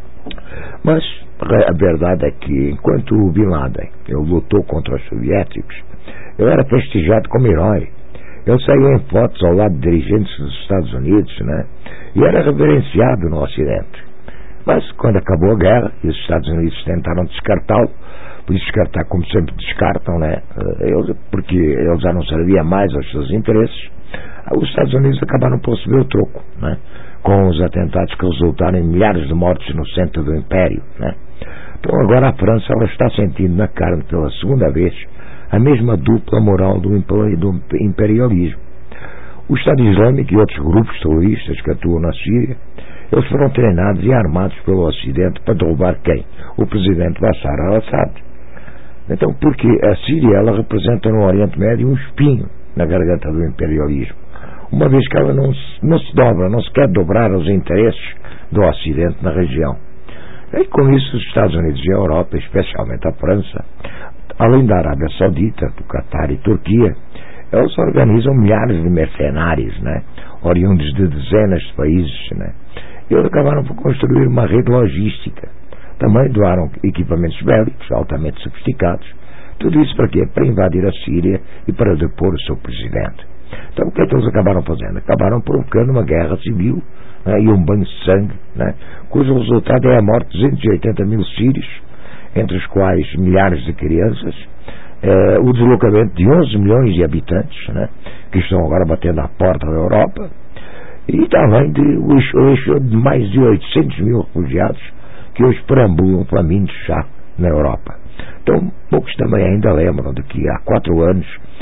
Mas a verdade é que, enquanto o Bin Laden ele lutou contra os soviéticos, ele era prestigiado como herói. Ele saiu em fotos ao lado de dirigentes dos Estados Unidos, né, e era reverenciado no Ocidente. Mas, quando acabou a guerra, e os Estados Unidos tentaram descartá-lo, por descartar como sempre descartam, né, porque ele já não servia mais aos seus interesses, os Estados Unidos acabaram por receber o troco, né, com os atentados que resultaram em milhares de mortes no centro do Império, né. Então agora a França ela está sentindo na carne pela segunda vez a mesma dupla moral do imperialismo. O Estado Islâmico e outros grupos terroristas que atuam na Síria, eles foram treinados e armados pelo Ocidente para derrubar quem? O presidente Bashar al-Assad. Então, porque a Síria ela representa no Oriente Médio um espinho na garganta do imperialismo, uma vez que ela não se dobra, não se quer dobrar os interesses do Ocidente na região. E com isso os Estados Unidos e a Europa, especialmente a França, além da Arábia Saudita, do Catar e Turquia, eles organizam milhares de mercenários, né, oriundos de dezenas de países, né, e eles acabaram por construir uma rede logística. Também doaram equipamentos bélicos altamente sofisticados. Tudo isso para quê? Para invadir a Síria e para depor o seu presidente. Então, o que é que eles acabaram fazendo? Acabaram provocando uma guerra civil, né, e um banho de sangue, né, cujo resultado é a morte de 280 mil sírios, entre os quais milhares de crianças, o deslocamento de 11 milhões de habitantes, né, que estão agora batendo à porta da Europa, e também o eixo de mais de 800 mil refugiados que hoje perambulam famintos já na Europa. Então, poucos também ainda lembram de que há 4 anos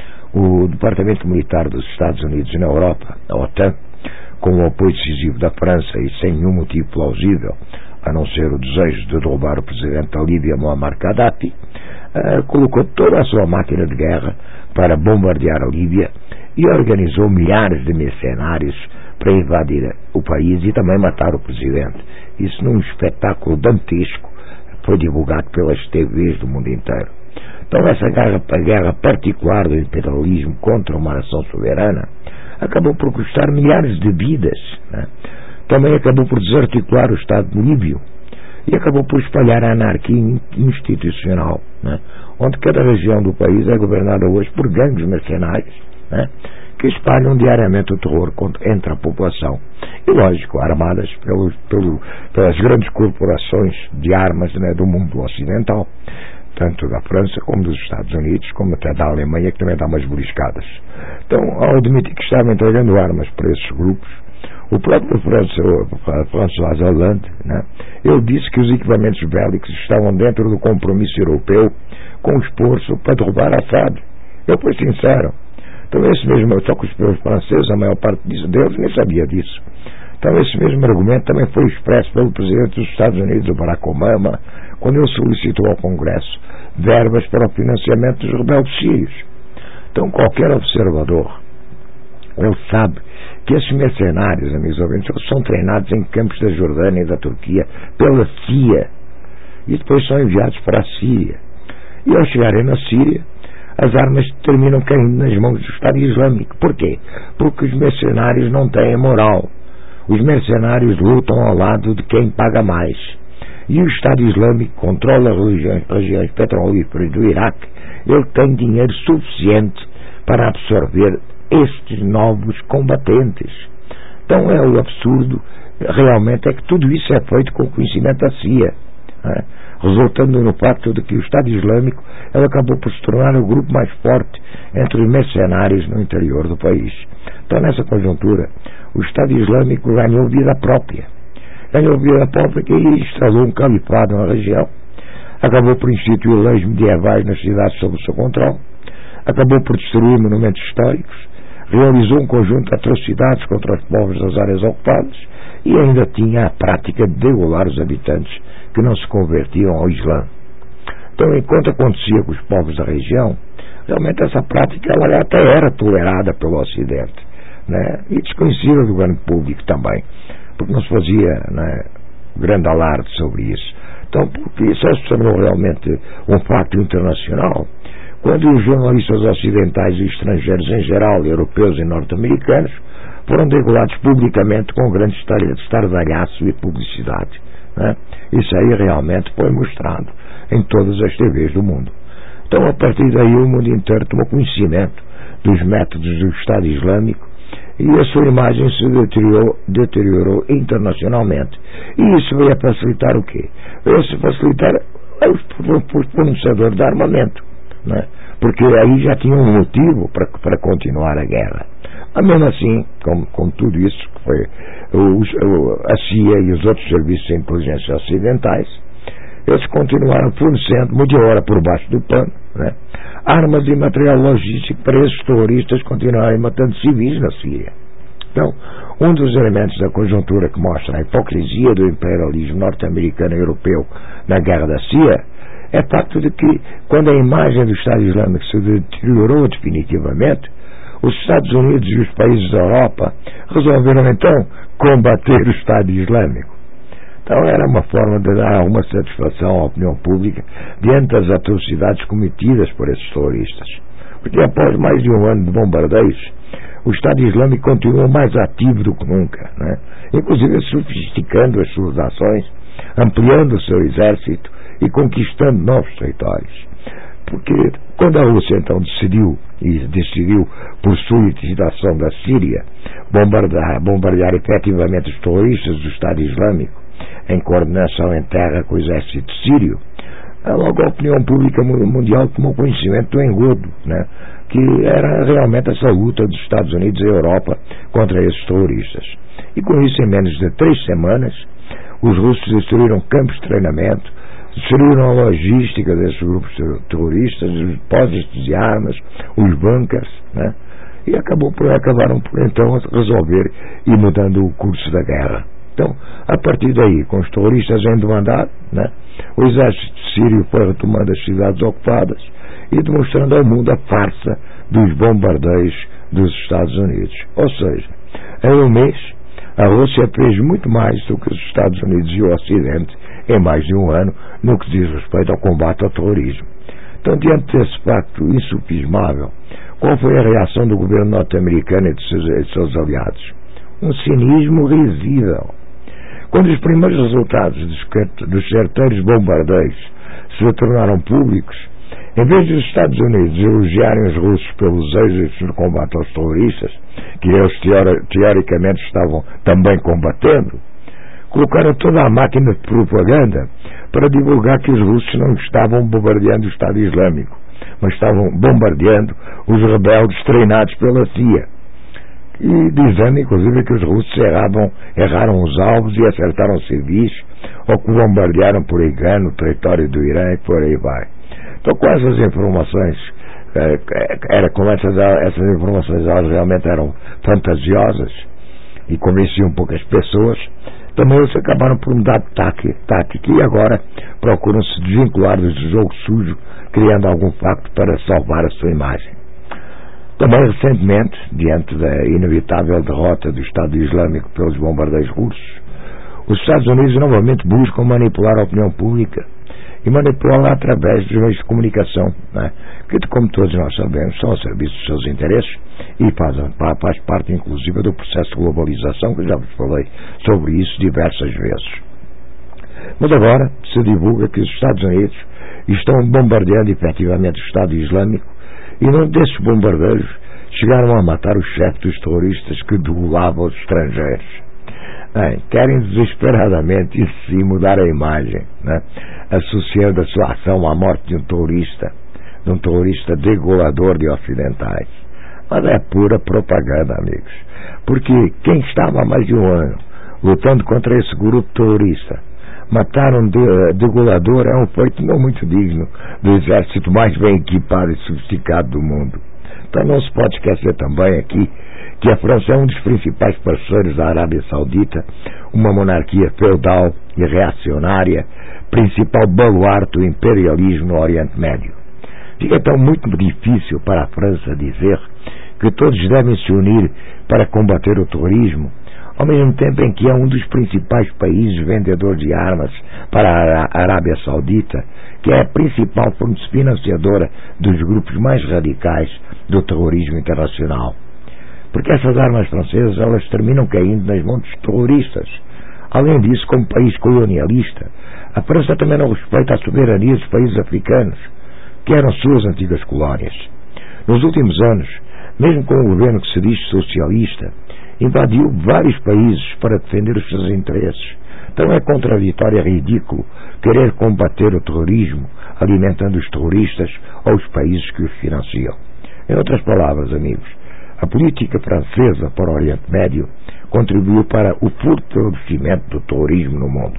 o Departamento Militar dos Estados Unidos na Europa, a OTAN, com o apoio decisivo da França e sem nenhum motivo plausível, a não ser o desejo de derrubar o presidente da Líbia, Muammar Gaddafi, colocou toda a sua máquina de guerra para bombardear a Líbia e organizou milhares de mercenários para invadir o país e também matar o presidente. Isso num espetáculo dantesco, foi divulgado pelas TVs do mundo inteiro. Então essa guerra particular do imperialismo contra uma nação soberana acabou por custar milhares de vidas, né? Também acabou por desarticular o Estado líbio e acabou por espalhar a anarquia institucional, né? Onde cada região do país é governada hoje por gangues mercenários, né, que espalham diariamente o terror entre a população. E, lógico, armadas pelas grandes corporações de armas, né, do mundo ocidental, tanto da França como dos Estados Unidos, como até da Alemanha, que também dá umas beliscadas. Então, ao admitir que estavam entregando armas para esses grupos, o próprio François Hollande, né, ele disse que os equipamentos bélicos estavam dentro do compromisso europeu com o esforço para derrubar Assad. Ele foi sincero. Então esse mesmo, só que os franceses, a maior parte deles nem sabia disso. Então esse mesmo argumento também foi expresso pelo presidente dos Estados Unidos, o Barack Obama, quando ele solicitou ao Congresso verbas para o financiamento dos rebeldes sírios. Então qualquer observador, ele sabe que esses mercenários, amigos ouvintes, eles são treinados em campos da Jordânia e da Turquia pela CIA e depois são enviados para a Síria. E ao chegarem na Síria, as armas terminam caindo nas mãos do Estado Islâmico. Porquê? Porque os mercenários não têm moral. Os mercenários lutam ao lado de quem paga mais. E o Estado Islâmico controla regiões petrolíferas do Iraque. Ele tem dinheiro suficiente para absorver estes novos combatentes. Então é o absurdo, realmente, é que tudo isso é feito com o conhecimento da CIA, né? Resultando no facto de que o Estado Islâmico ele acabou por se tornar o grupo mais forte entre os mercenários no interior do país. Então, nessa conjuntura, o Estado Islâmico ganhou vida própria. Ganhou vida própria e instalou um califado na região, acabou por instituir leis medievais nas cidades sob o seu controle, acabou por destruir monumentos históricos, realizou um conjunto de atrocidades contra os povos das áreas ocupadas e ainda tinha a prática de degolar os habitantes que não se convertiam ao Islã. Então, enquanto acontecia com os povos da região, realmente essa prática ela até era tolerada pelo Ocidente, né, e desconhecida do grande público também, porque não se fazia, né, grande alarde sobre isso. Então, porque isso se tornou realmente um facto internacional quando os jornalistas ocidentais e estrangeiros em geral, europeus e norte-americanos, foram degolados publicamente com grande estardalhaço e publicidade, né? Isso aí realmente foi mostrado em todas as TVs do mundo. Então, a partir daí, o mundo inteiro tomou conhecimento dos métodos do Estado Islâmico e a sua imagem se deteriorou internacionalmente. E isso veio a facilitar o quê? Veio a facilitar os fornecedores de armamento, né? Porque aí já tinha um motivo para continuar a guerra. Mas mesmo assim, com tudo isso que foi a CIA e os outros serviços de inteligência ocidentais, eles continuaram fornecendo, meia hora por baixo do pano, né, armas e material logístico para esses terroristas continuarem matando civis na Síria. Então, um dos elementos da conjuntura que mostra a hipocrisia do imperialismo norte-americano e europeu na guerra da Síria é o facto de que, quando a imagem do Estado Islâmico se deteriorou definitivamente, os Estados Unidos e os países da Europa resolveram então combater o Estado Islâmico. Então era uma forma de dar alguma satisfação à opinião pública diante das atrocidades cometidas por esses terroristas. Porque após mais de um ano de bombardeios, o Estado Islâmico continuou mais ativo do que nunca, né? Inclusive sofisticando as suas ações, ampliando o seu exército e conquistando novos territórios. Porque Quando a Rússia então decidiu por solicitação da Síria, bombardear efetivamente os terroristas do Estado Islâmico, em coordenação em terra com o exército sírio, logo a opinião pública mundial tomou conhecimento do engodo, né, que era realmente essa luta dos Estados Unidos e Europa contra esses terroristas. E com isso, em menos de 3 semanas, os russos destruíram campos de treinamento, destruíram a logística desses grupos terroristas, os depósitos de armas, os bunkers, né? E acabaram por então resolver e mudando o curso da guerra. Então, a partir daí, com os terroristas indo mandar, né, o exército sírio foi retomando as cidades ocupadas e demonstrando ao mundo a farsa dos bombardeios dos Estados Unidos. Ou seja, em um mês, a Rússia fez muito mais do que os Estados Unidos e o Ocidente em mais de um ano no que diz respeito ao combate ao terrorismo. Então, diante desse facto insufismável, qual foi a reação do governo norte-americano e de seus aliados? Um cinismo risível. Quando os primeiros resultados dos certeiros bombardeios se tornaram públicos, em vez dos Estados Unidos elogiarem os russos pelos êxitos no combate aos terroristas, que eles teoricamente estavam também combatendo, colocaram toda a máquina de propaganda para divulgar que os russos não estavam bombardeando o Estado Islâmico, mas estavam bombardeando os rebeldes treinados pela CIA. E dizendo, inclusive, que os russos erraram os alvos e acertaram civis, ou que bombardearam por engano o território do Irã e por aí vai. Então, com essas informações, essas informações elas realmente eram fantasiosas e convenciam poucas pessoas, também eles acabaram por mudar de tática e agora procuram se desvincular do jogo sujo, criando algum facto para salvar a sua imagem. Também recentemente, diante da inevitável derrota do Estado Islâmico pelos bombardeios russos, os Estados Unidos novamente buscam manipular a opinião pública e manipulá-la através dos meios de comunicação, né, que, como todos nós sabemos, são ao serviço dos seus interesses e faz parte, inclusive, do processo de globalização, que já vos falei sobre isso diversas vezes. Mas agora se divulga que os Estados Unidos estão bombardeando efetivamente o Estado Islâmico e num desses bombardeios chegaram a matar o chefe dos terroristas que degolavam os estrangeiros. Querem desesperadamente, isso sim, mudar a imagem, né, associando a sua ação à morte de um terrorista degolador de ocidentais. Mas é pura propaganda, amigos, porque quem estava há mais de um ano lutando contra esse grupo terrorista, matar um degolador é um feito não muito digno do exército mais bem equipado e sofisticado do mundo. Então não se pode esquecer também aqui que a França é um dos principais parceiros da Arábia Saudita, uma monarquia feudal e reacionária, principal baluarte do imperialismo no Oriente Médio. Fica então muito difícil para a França dizer que todos devem se unir para combater o terrorismo, ao mesmo tempo em que é um dos principais países vendedores de armas para a Arábia Saudita, que é a principal fonte financiadora dos grupos mais radicais do terrorismo internacional. Porque essas armas francesas, elas terminam caindo nas mãos dos terroristas. Além disso, como país colonialista, a França também não respeita a soberania dos países africanos, que eram suas antigas colónias. Nos últimos anos, mesmo com o governo que se diz socialista, invadiu vários países para defender os seus interesses. Então é contraditório e ridículo querer combater o terrorismo alimentando os terroristas ou os países que os financiam. Em outras palavras, amigos, a política francesa para o Oriente Médio contribuiu para o fortalecimento do terrorismo no mundo.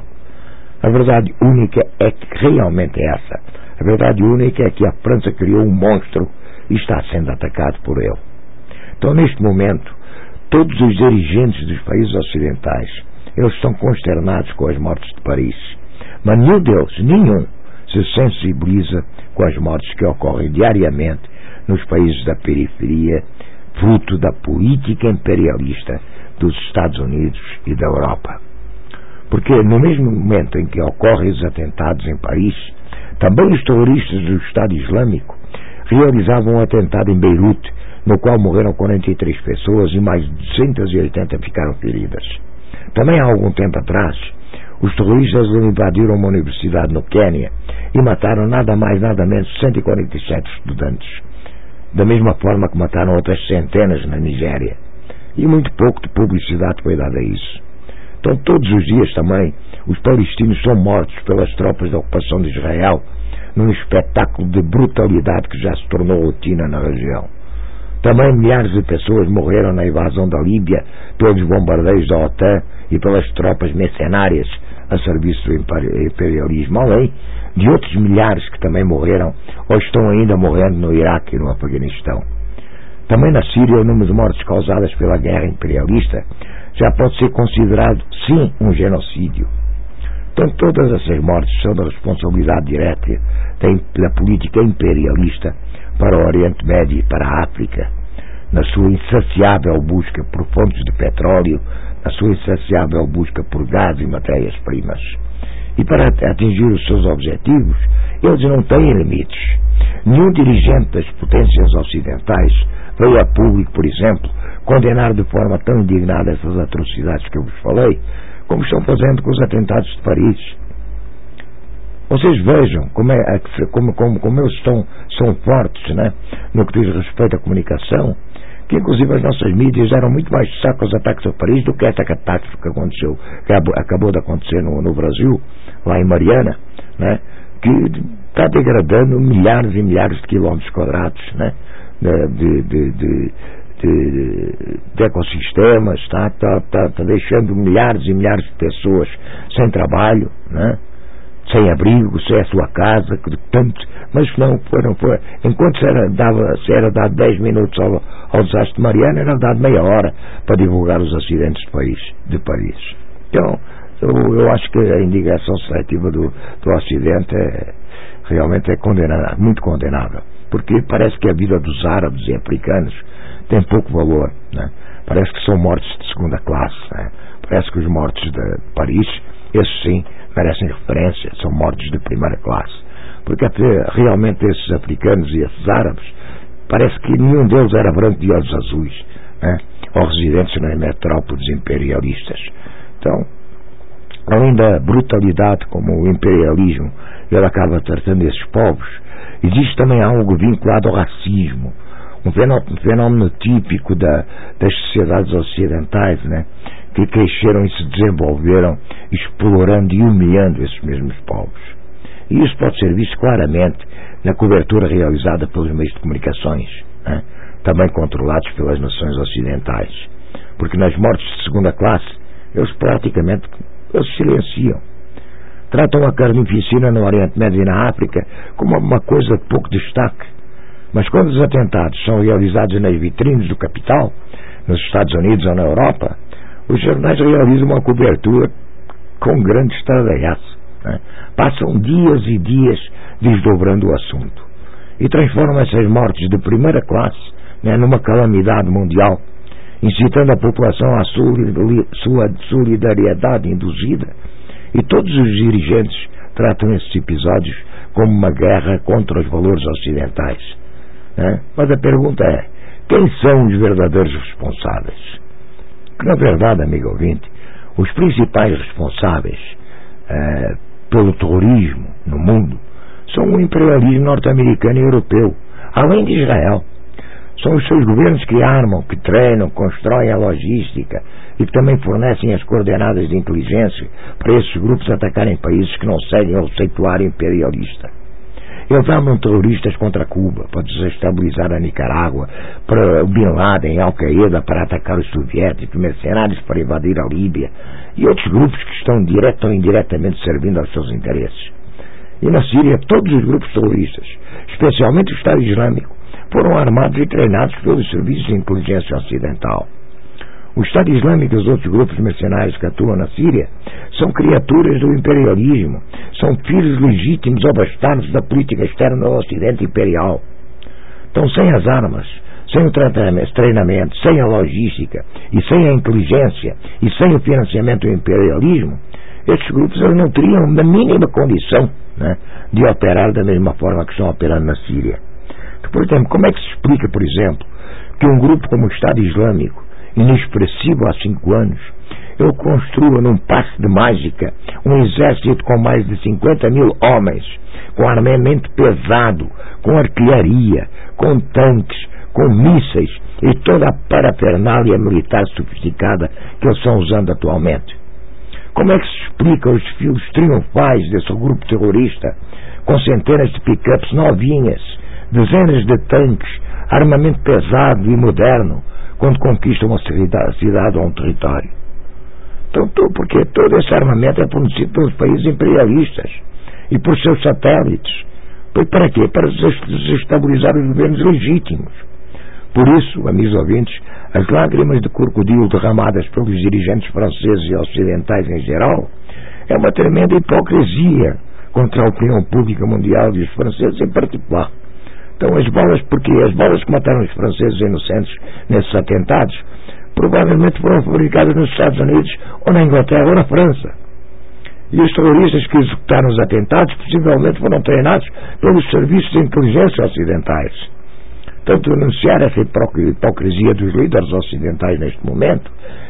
A verdade única é que realmente é essa. A verdade única é que a França criou um monstro e está sendo atacado por ele. Então, neste momento, todos os dirigentes dos países ocidentais, eles estão consternados com as mortes de Paris. Mas nenhum se sensibiliza com as mortes que ocorrem diariamente nos países da periferia, fruto da política imperialista dos Estados Unidos e da Europa. Porque no mesmo momento em que ocorrem os atentados em Paris, também os terroristas do Estado Islâmico realizavam um atentado em Beirute, no qual morreram 43 pessoas e mais de 280 ficaram feridas. Também há algum tempo atrás, Os terroristas invadiram uma universidade no Quênia e mataram nada mais, nada menos 147 estudantes. Da mesma forma que mataram outras centenas na Nigéria. E muito pouco de publicidade foi dada a isso. Então, todos os dias também, os palestinos são mortos pelas tropas da ocupação de Israel, num espetáculo de brutalidade que já se tornou rotina na região. Também milhares de pessoas morreram na invasão da Líbia pelos bombardeios da OTAN e pelas tropas mercenárias a serviço do imperialismo, além de outros milhares que também morreram ou estão ainda morrendo no Iraque e no Afeganistão. Também na Síria, o número de mortes causadas pela guerra imperialista já pode ser considerado, sim, um genocídio. Então, todas essas mortes são da responsabilidade direta da política imperialista para o Oriente Médio e para a África, na sua insaciável busca por fontes de petróleo, na sua insaciável busca por gás e matérias-primas. E para atingir os seus objetivos, eles não têm limites. Nenhum dirigente das potências ocidentais veio a público, por exemplo, condenar de forma tão indignada essas atrocidades que eu vos falei, como estão fazendo com os atentados de Paris. Vocês vejam como eles são fortes, né, no que diz respeito à comunicação, que inclusive as nossas mídias deram muito mais saco aos ataques a Paris do que esta catástrofe que aconteceu, que acabou de acontecer no Brasil, lá em Mariana, né, que está degradando milhares e milhares de quilómetros quadrados, né, de ecossistemas, está deixando milhares e milhares de pessoas sem trabalho, né, sem abrigo, sem a sua casa, mas não foi. Enquanto se era dado 10 minutos ao desastre de Mariana, era dado meia hora para divulgar os acidentes de Paris. Então, eu acho que a indignação seletiva do Ocidente realmente é muito condenável, porque parece que a vida dos árabes e africanos tem pouco valor, né? Parece que são mortes de segunda classe, né? Parece que os mortos de Paris, esses sim, merecem referência, são mortos de primeira classe, porque realmente esses africanos e esses árabes, parece que nenhum deles era branco de olhos azuis, né? Ou residentes nas metrópoles imperialistas. Então, além da brutalidade como o imperialismo ele acaba tratando esses povos, existe também algo vinculado ao racismo, um fenómeno típico das sociedades ocidentais, né, que cresceram e se desenvolveram explorando e humilhando esses mesmos povos. E isso pode ser visto claramente na cobertura realizada pelos meios de comunicações, né, também controlados pelas nações ocidentais, porque nas mortes de segunda classe eles praticamente silenciam. Tratam a carnificina no Oriente Médio e na África como uma coisa de pouco destaque. Mas quando os atentados são realizados nas vitrines do capital, nos Estados Unidos ou na Europa, os jornais realizam uma cobertura com grande estardalhaço, né? Passam dias e dias desdobrando o assunto e transformam essas mortes de primeira classe, né, numa calamidade mundial, incitando a população à sua solidariedade induzida, e todos os dirigentes tratam esses episódios como uma guerra contra os valores ocidentais, né? Mas a pergunta é, quem são os verdadeiros responsáveis? Que, na verdade, amigo ouvinte, os principais responsáveis pelo terrorismo no mundo são o imperialismo norte-americano e europeu, além de Israel. São os seus governos que armam, que treinam, constroem a logística e que também fornecem as coordenadas de inteligência para esses grupos atacarem países que não seguem o receituário imperialista. Eles armam terroristas contra Cuba para desestabilizar a Nicarágua, para o Bin Laden, Al-Qaeda para atacar os soviéticos, mercenários para invadir a Líbia e outros grupos que estão direta ou indiretamente servindo aos seus interesses. E na Síria, todos os grupos terroristas, especialmente o Estado Islâmico, foram armados e treinados pelos serviços de inteligência ocidental. O Estado Islâmico e os outros grupos mercenários que atuam na Síria são criaturas do imperialismo, são filhos legítimos ou bastardos da política externa do Ocidente imperial. Então, sem as armas, sem o treinamento, sem a logística e sem a inteligência e sem o financiamento do imperialismo, esses grupos eles não teriam a mínima condição, né, de operar da mesma forma que estão operando na Síria. Por exemplo, como é que se explica, por exemplo, que um grupo como o Estado Islâmico inexpressivo há 5 anos, eu construo num passe de mágica um exército com mais de 50 mil homens, com armamento pesado, com artilharia, com tanques, com mísseis e toda a parafernália militar sofisticada que eles estão usando atualmente. Como é que se explica os desfiles triunfais desse grupo terrorista, com centenas de pick-ups novinhas, dezenas de tanques, armamento pesado e moderno, quando conquistam uma cidade ou um território? Então, porque todo esse armamento é fornecido pelos países imperialistas e por seus satélites. Para quê? Para desestabilizar os governos legítimos. Por isso, amigos ouvintes, as lágrimas de crocodilo derramadas pelos dirigentes franceses e ocidentais em geral é uma tremenda hipocrisia contra a opinião pública mundial e os franceses em particular. Então, as balas que mataram os franceses inocentes nesses atentados provavelmente foram fabricadas nos Estados Unidos ou na Inglaterra ou na França. E os terroristas que executaram os atentados possivelmente foram treinados pelos serviços de inteligência ocidentais. Tanto denunciar essa hipocrisia dos líderes ocidentais neste momento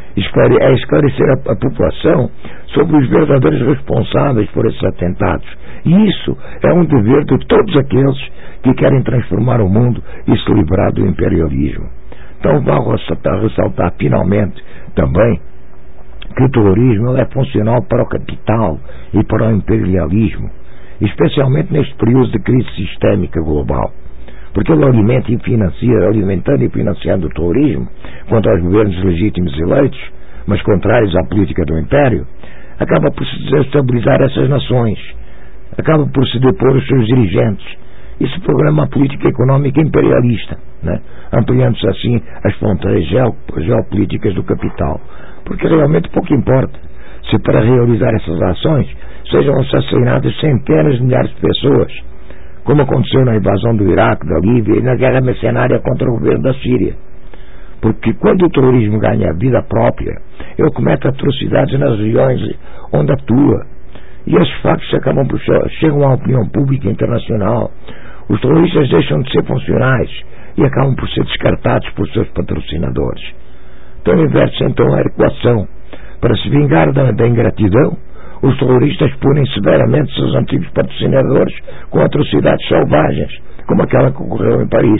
é esclarecer a população sobre os verdadeiros responsáveis por esses atentados. E isso é um dever de todos aqueles que querem transformar o mundo e se livrar do imperialismo. Então vou ressaltar finalmente também que o terrorismo é funcional para o capital e para o imperialismo, especialmente neste período de crise sistémica global, porque ele alimenta e financia, alimentando e financiando o terrorismo contra os governos legítimos eleitos, mas contrários à política do império, acaba por se desestabilizar essas nações, acaba por se depor os seus dirigentes. Isso programa a política económica imperialista, né? Ampliando-se assim as fronteiras geopolíticas do capital, porque realmente pouco importa se para realizar essas ações sejam assassinadas centenas de milhares de pessoas, como aconteceu na invasão do Iraque, da Líbia e na guerra mercenária contra o governo da Síria. Porque quando o terrorismo ganha vida própria, ele comete atrocidades nas regiões onde atua, e esses factos chegam à opinião pública internacional. Os terroristas deixam de ser funcionais e acabam por ser descartados por seus patrocinadores. Então inverte-se então a equação. Para se vingar da ingratidão, os terroristas punem severamente seus antigos patrocinadores com atrocidades selvagens, como aquela que ocorreu em Paris.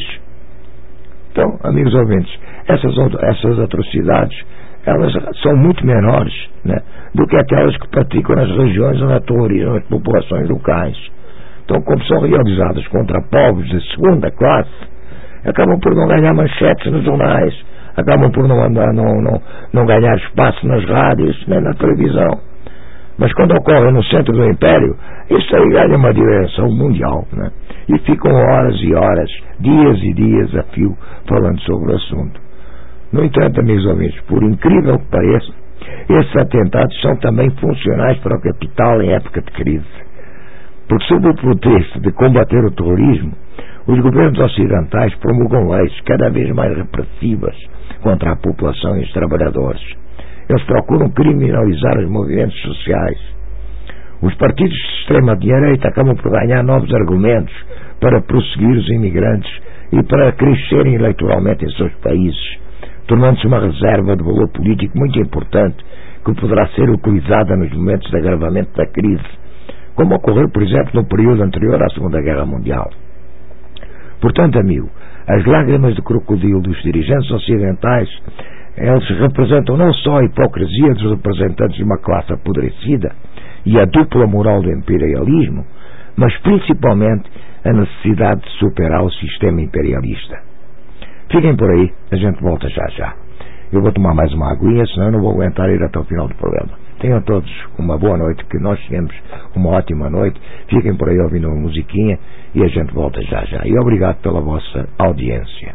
Então, amigos ouvintes, essas atrocidades, elas são muito menores, né, do que aquelas que praticam nas regiões onde aterrorizam as populações locais. Então, como são realizadas contra povos de segunda classe, acabam por não ganhar manchetes nos jornais, acabam por não ganhar espaço nas rádios, nem na televisão. Mas quando ocorre no centro do império, isso aí ganha uma dimensão mundial, né? E ficam horas e horas, dias e dias a fio, falando sobre o assunto. No entanto, amigos ouvintes, por incrível que pareça, esses atentados são também funcionais para o capital em época de crise. Porque, sob o pretexto de combater o terrorismo, os governos ocidentais promulgam leis cada vez mais repressivas contra a população e os trabalhadores. Eles procuram criminalizar os movimentos sociais. Os partidos de extrema-direita acabam por ganhar novos argumentos para prosseguir os imigrantes e para crescerem eleitoralmente em seus países, tornando-se uma reserva de valor político muito importante que poderá ser utilizada nos momentos de agravamento da crise, como ocorreu, por exemplo, no período anterior à Segunda Guerra Mundial. Portanto, amigo, as lágrimas de crocodilo dos dirigentes ocidentais, eles representam não só a hipocrisia dos representantes de uma classe apodrecida e a dupla moral do imperialismo, mas principalmente a necessidade de superar o sistema imperialista. Fiquem por aí, a gente volta já já. Eu vou tomar mais uma aguinha, senão eu não vou aguentar ir até o final do programa. Tenham todos uma boa noite, que nós tenhamos uma ótima noite. Fiquem por aí ouvindo uma musiquinha e a gente volta já já. E obrigado pela vossa audiência.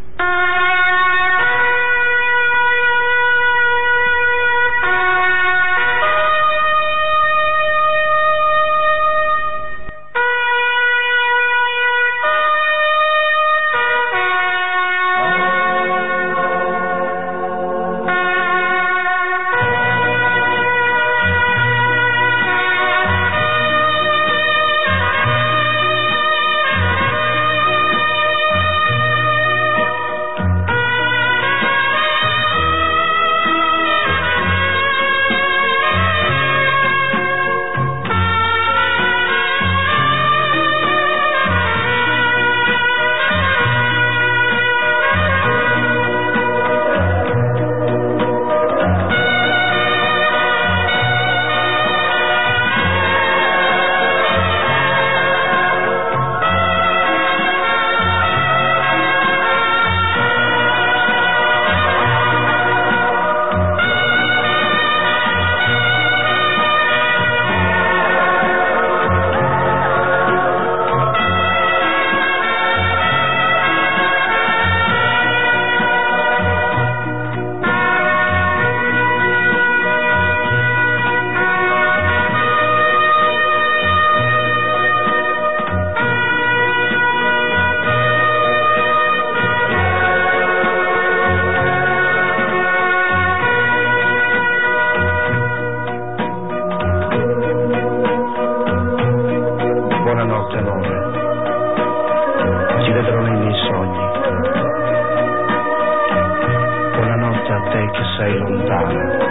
vai juntar.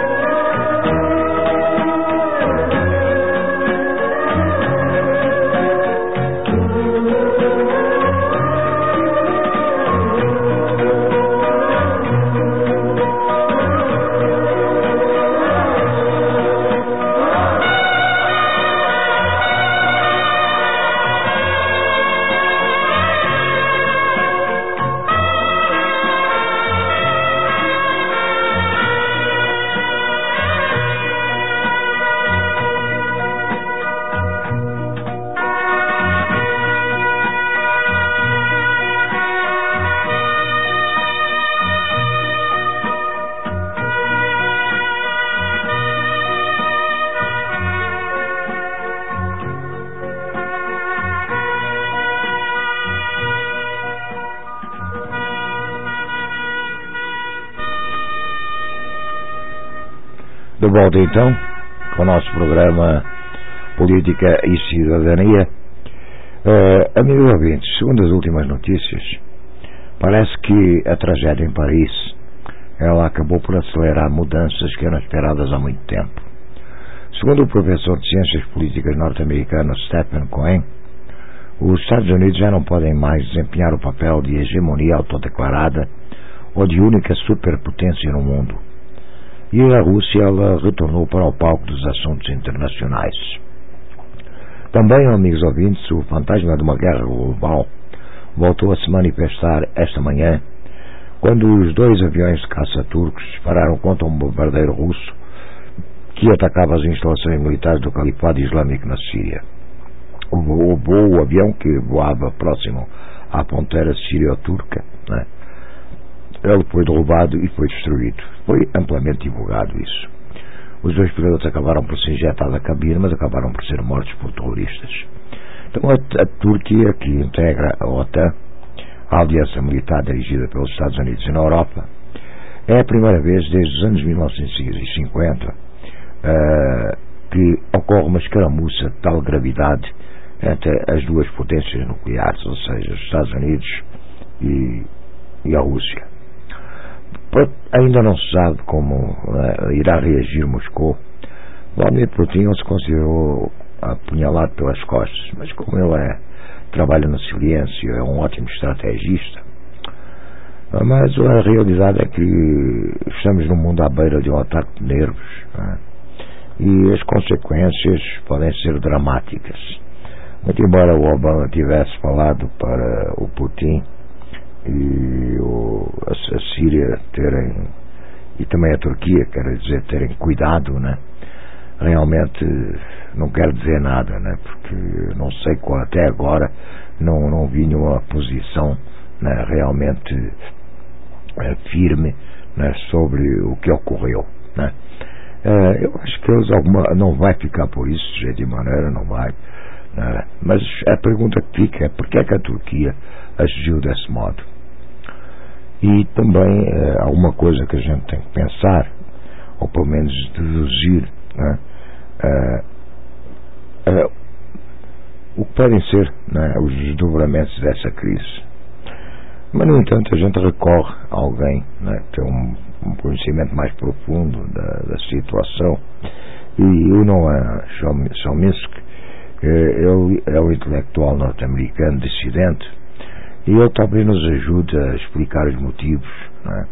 De volta então com o nosso programa Política e Cidadania. Amigos ouvintes, segundo as últimas notícias, parece que a tragédia em Paris ela acabou por acelerar mudanças que eram esperadas há muito tempo. Segundo o professor de Ciências Políticas norte-americano Stephen Cohen, os Estados Unidos já não podem mais desempenhar o papel de hegemonia autodeclarada ou de única superpotência no mundo. E a Rússia ela retornou para o palco dos assuntos internacionais. Também, amigos ouvintes, o fantasma de uma guerra global voltou a se manifestar esta manhã, quando os 2 aviões de caça turcos dispararam contra um bombardeiro russo que atacava as instalações militares do Califado Islâmico na Síria. O avião que voava próximo à fronteira sírio-turca, né? Ele foi derrubado e foi destruído. Foi amplamente divulgado isso. Os 2 pilotos acabaram por se injetar da cabine, mas acabaram por ser mortos por terroristas. Então a Turquia, que integra a OTAN, a aliança militar dirigida pelos Estados Unidos e na Europa, é a primeira vez desde os anos 1950 que ocorre uma escaramuça de tal gravidade entre as 2 potências nucleares, ou seja, os Estados Unidos e a Rússia. Ainda não se sabe como irá reagir Moscou. Vladimir Putin se considerou apunhalado pelas costas, mas como ele trabalha no silêncio, é um ótimo estrategista. Mas a realidade é que estamos num mundo à beira de um ataque de nervos, e as consequências podem ser dramáticas. Muito embora o Obama tivesse falado para o Putin e a Síria terem, e também a Turquia, quer dizer, terem cuidado, né? Realmente não quer dizer nada, né? Porque não sei qual, até agora não vi nenhuma posição, né, realmente firme, né, sobre o que ocorreu, né? Eu acho que eles não vai ficar por isso, de jeito de maneira, não vai, né? Mas a pergunta que fica é por que é que a Turquia agiu desse modo? E também alguma coisa que a gente tem que pensar, ou pelo menos deduzir, né, o que podem ser, né, os desdobramentos dessa crise. Mas, no entanto, a gente recorre a alguém, né, que tem um conhecimento mais profundo da situação, e o Noam Chomsky, ele é um intelectual norte-americano dissidente, e ele talvez nos ajude a explicar os motivos, né?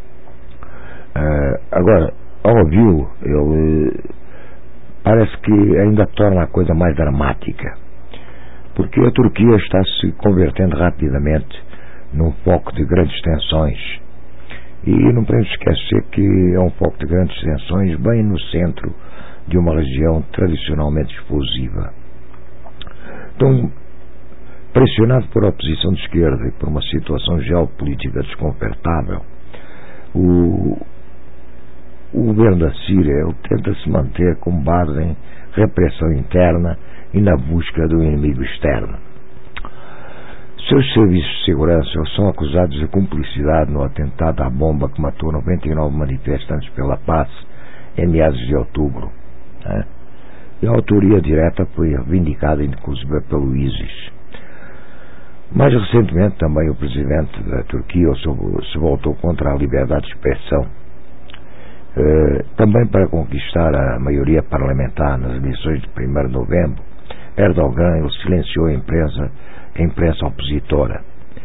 Agora, ao ouvi-lo, ele parece que ainda torna a coisa mais dramática, porque a Turquia está se convertendo rapidamente num foco de grandes tensões, e não podemos esquecer que é um foco de grandes tensões bem no centro de uma região tradicionalmente explosiva. Então, pressionado por oposição de esquerda e por uma situação geopolítica desconfortável, o governo da Síria tenta se manter com base em repressão interna e na busca do inimigo externo. Seus serviços de segurança são acusados de cumplicidade no atentado à bomba que matou 99 manifestantes pela paz em meados de outubro, né? E a autoria direta foi reivindicada inclusive pelo ISIS. Mais recentemente também o presidente da Turquia se voltou contra a liberdade de expressão Também para conquistar a maioria parlamentar nas eleições de 1º de novembro, Erdogan ele silenciou a imprensa opositora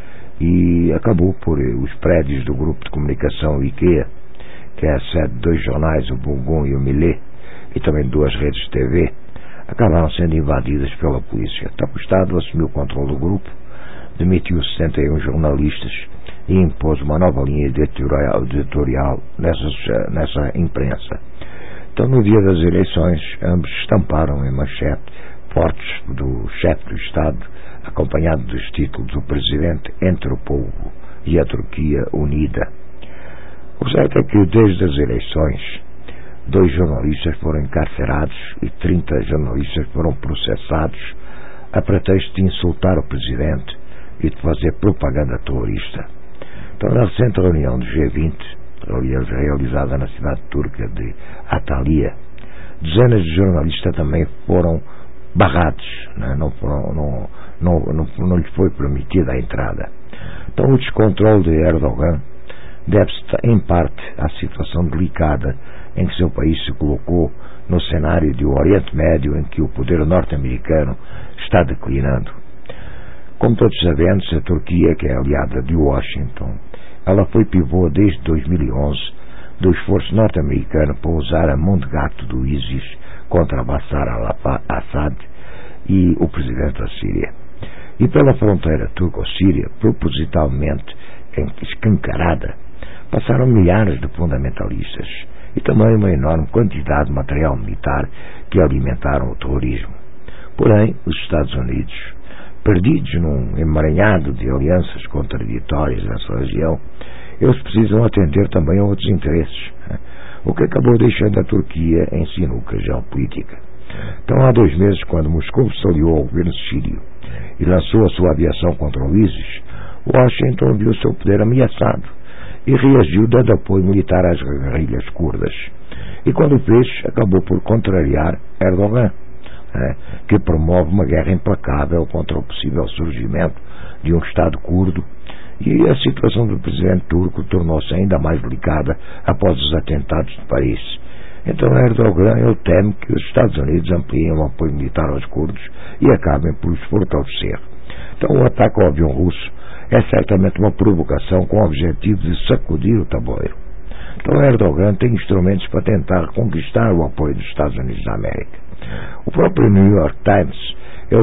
e acabou por os prédios do grupo de comunicação IKEA, que é a sede de 2 jornais, o Bugün e o Millet, e também 2 redes de TV, acabaram sendo invadidas pela polícia. Então o Estado assumiu o controle do grupo, demitiu 71 jornalistas e impôs uma nova linha editorial nessa imprensa. Então, no dia das eleições, ambos estamparam em manchete fortes do chefe do Estado, acompanhado dos títulos do presidente entre o povo e a Turquia unida. O certo é que, desde as eleições, 2 jornalistas foram encarcerados e 30 jornalistas foram processados a pretexto de insultar o presidente e de fazer propaganda terrorista. Então, na recente reunião do G20, realizada na cidade turca de Antalya, dezenas de jornalistas também foram barrados, né? Não lhes foi permitida a entrada. Então, o descontrole de Erdogan deve-se, em parte, à situação delicada em que seu país se colocou no cenário do Oriente Médio, em que o poder norte-americano está declinando. Como todos sabemos, a Turquia, que é aliada de Washington, ela foi pivô desde 2011 do esforço norte-americano para usar a mão de gato do ISIS contra Bashar al-Assad e o presidente da Síria. E pela fronteira turco-síria, propositalmente escancarada, passaram milhares de fundamentalistas e também uma enorme quantidade de material militar que alimentaram o terrorismo. Porém, os Estados Unidos, perdidos num emaranhado de alianças contraditórias nessa região, eles precisam atender também a outros interesses, o que acabou deixando a Turquia em sinuca geopolítica. Então, há 2 meses, quando Moscou se aliou ao governo sírio e lançou a sua aviação contra o ISIS, Washington viu o seu poder ameaçado e reagiu dando apoio militar às guerrilhas curdas. E quando o fez, acabou por contrariar Erdogan, que promove uma guerra implacável contra o possível surgimento de um Estado curdo, e a situação do presidente turco tornou-se ainda mais delicada após os atentados de Paris. Então Erdogan ele teme que os Estados Unidos ampliem o apoio militar aos curdos e acabem por os fortalecer. Então o ataque ao avião russo é certamente uma provocação com o objetivo de sacudir o tabuleiro. Então Erdogan tem instrumentos para tentar conquistar o apoio dos Estados Unidos da América. O próprio New York Times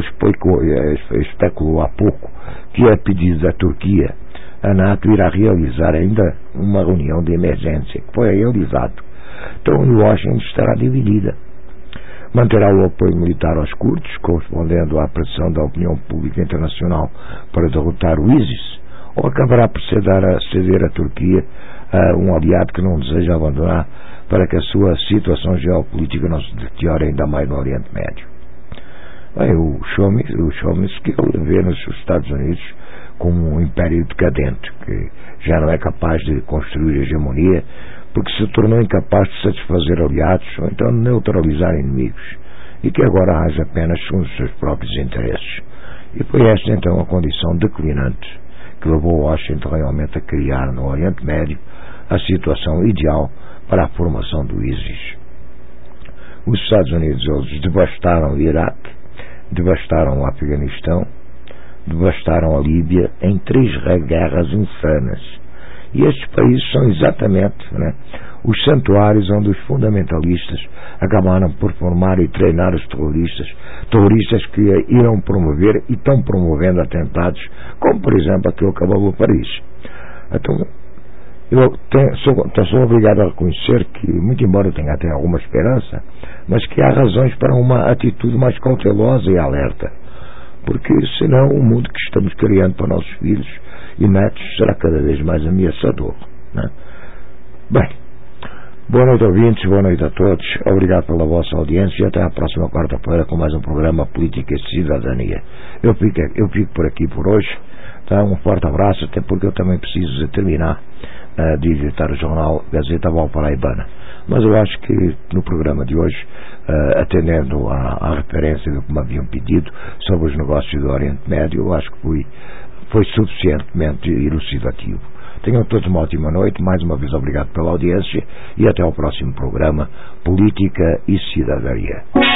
especulou há pouco que, a pedido da Turquia, a NATO irá realizar ainda uma reunião de emergência, que foi realizado. Então Washington estará dividida. Manterá o apoio militar aos curdos, correspondendo à pressão da opinião pública internacional para derrotar o ISIS, ou acabará por ceder a Turquia a um aliado que não deseja abandonar para que a sua situação geopolítica não se deteriore ainda mais no Oriente Médio. Bem, o Chomsky vê nos Estados Unidos como um império decadente, que já não é capaz de construir hegemonia, porque se tornou incapaz de satisfazer aliados ou então de neutralizar inimigos, e que agora age apenas segundo os seus próprios interesses. E foi esta então a condição declinante que levou Washington realmente a criar no Oriente Médio a situação ideal para a formação do ISIS. Os Estados Unidos eles devastaram o Iraque, devastaram o Afeganistão, devastaram a Líbia em 3 guerras insanas. E estes países são exatamente os santuários onde os fundamentalistas acabaram por formar e treinar os terroristas que irão promover e estão promovendo atentados, como por exemplo aquele que acabou em Paris. Então, eu sou obrigado a reconhecer que, muito embora eu tenha até alguma esperança, mas que há razões para uma atitude mais cautelosa e alerta, porque senão o mundo que estamos criando para nossos filhos e netos será cada vez mais ameaçador, né? Bem, boa noite, ouvintes, boa noite a todos, obrigado pela vossa audiência e até à próxima quarta-feira com mais um programa Política e Cidadania. Eu fico por aqui por hoje, tá? Um forte abraço, até porque eu também preciso de terminar de editar o jornal Gazeta Valparaibana. Mas eu acho que no programa de hoje, atendendo à referência do que me haviam pedido sobre os negócios do Oriente Médio, eu acho que fui foi suficientemente elucidativo. Tenham todos uma ótima noite, mais uma vez obrigado pela audiência e até ao próximo programa Política e Cidadania.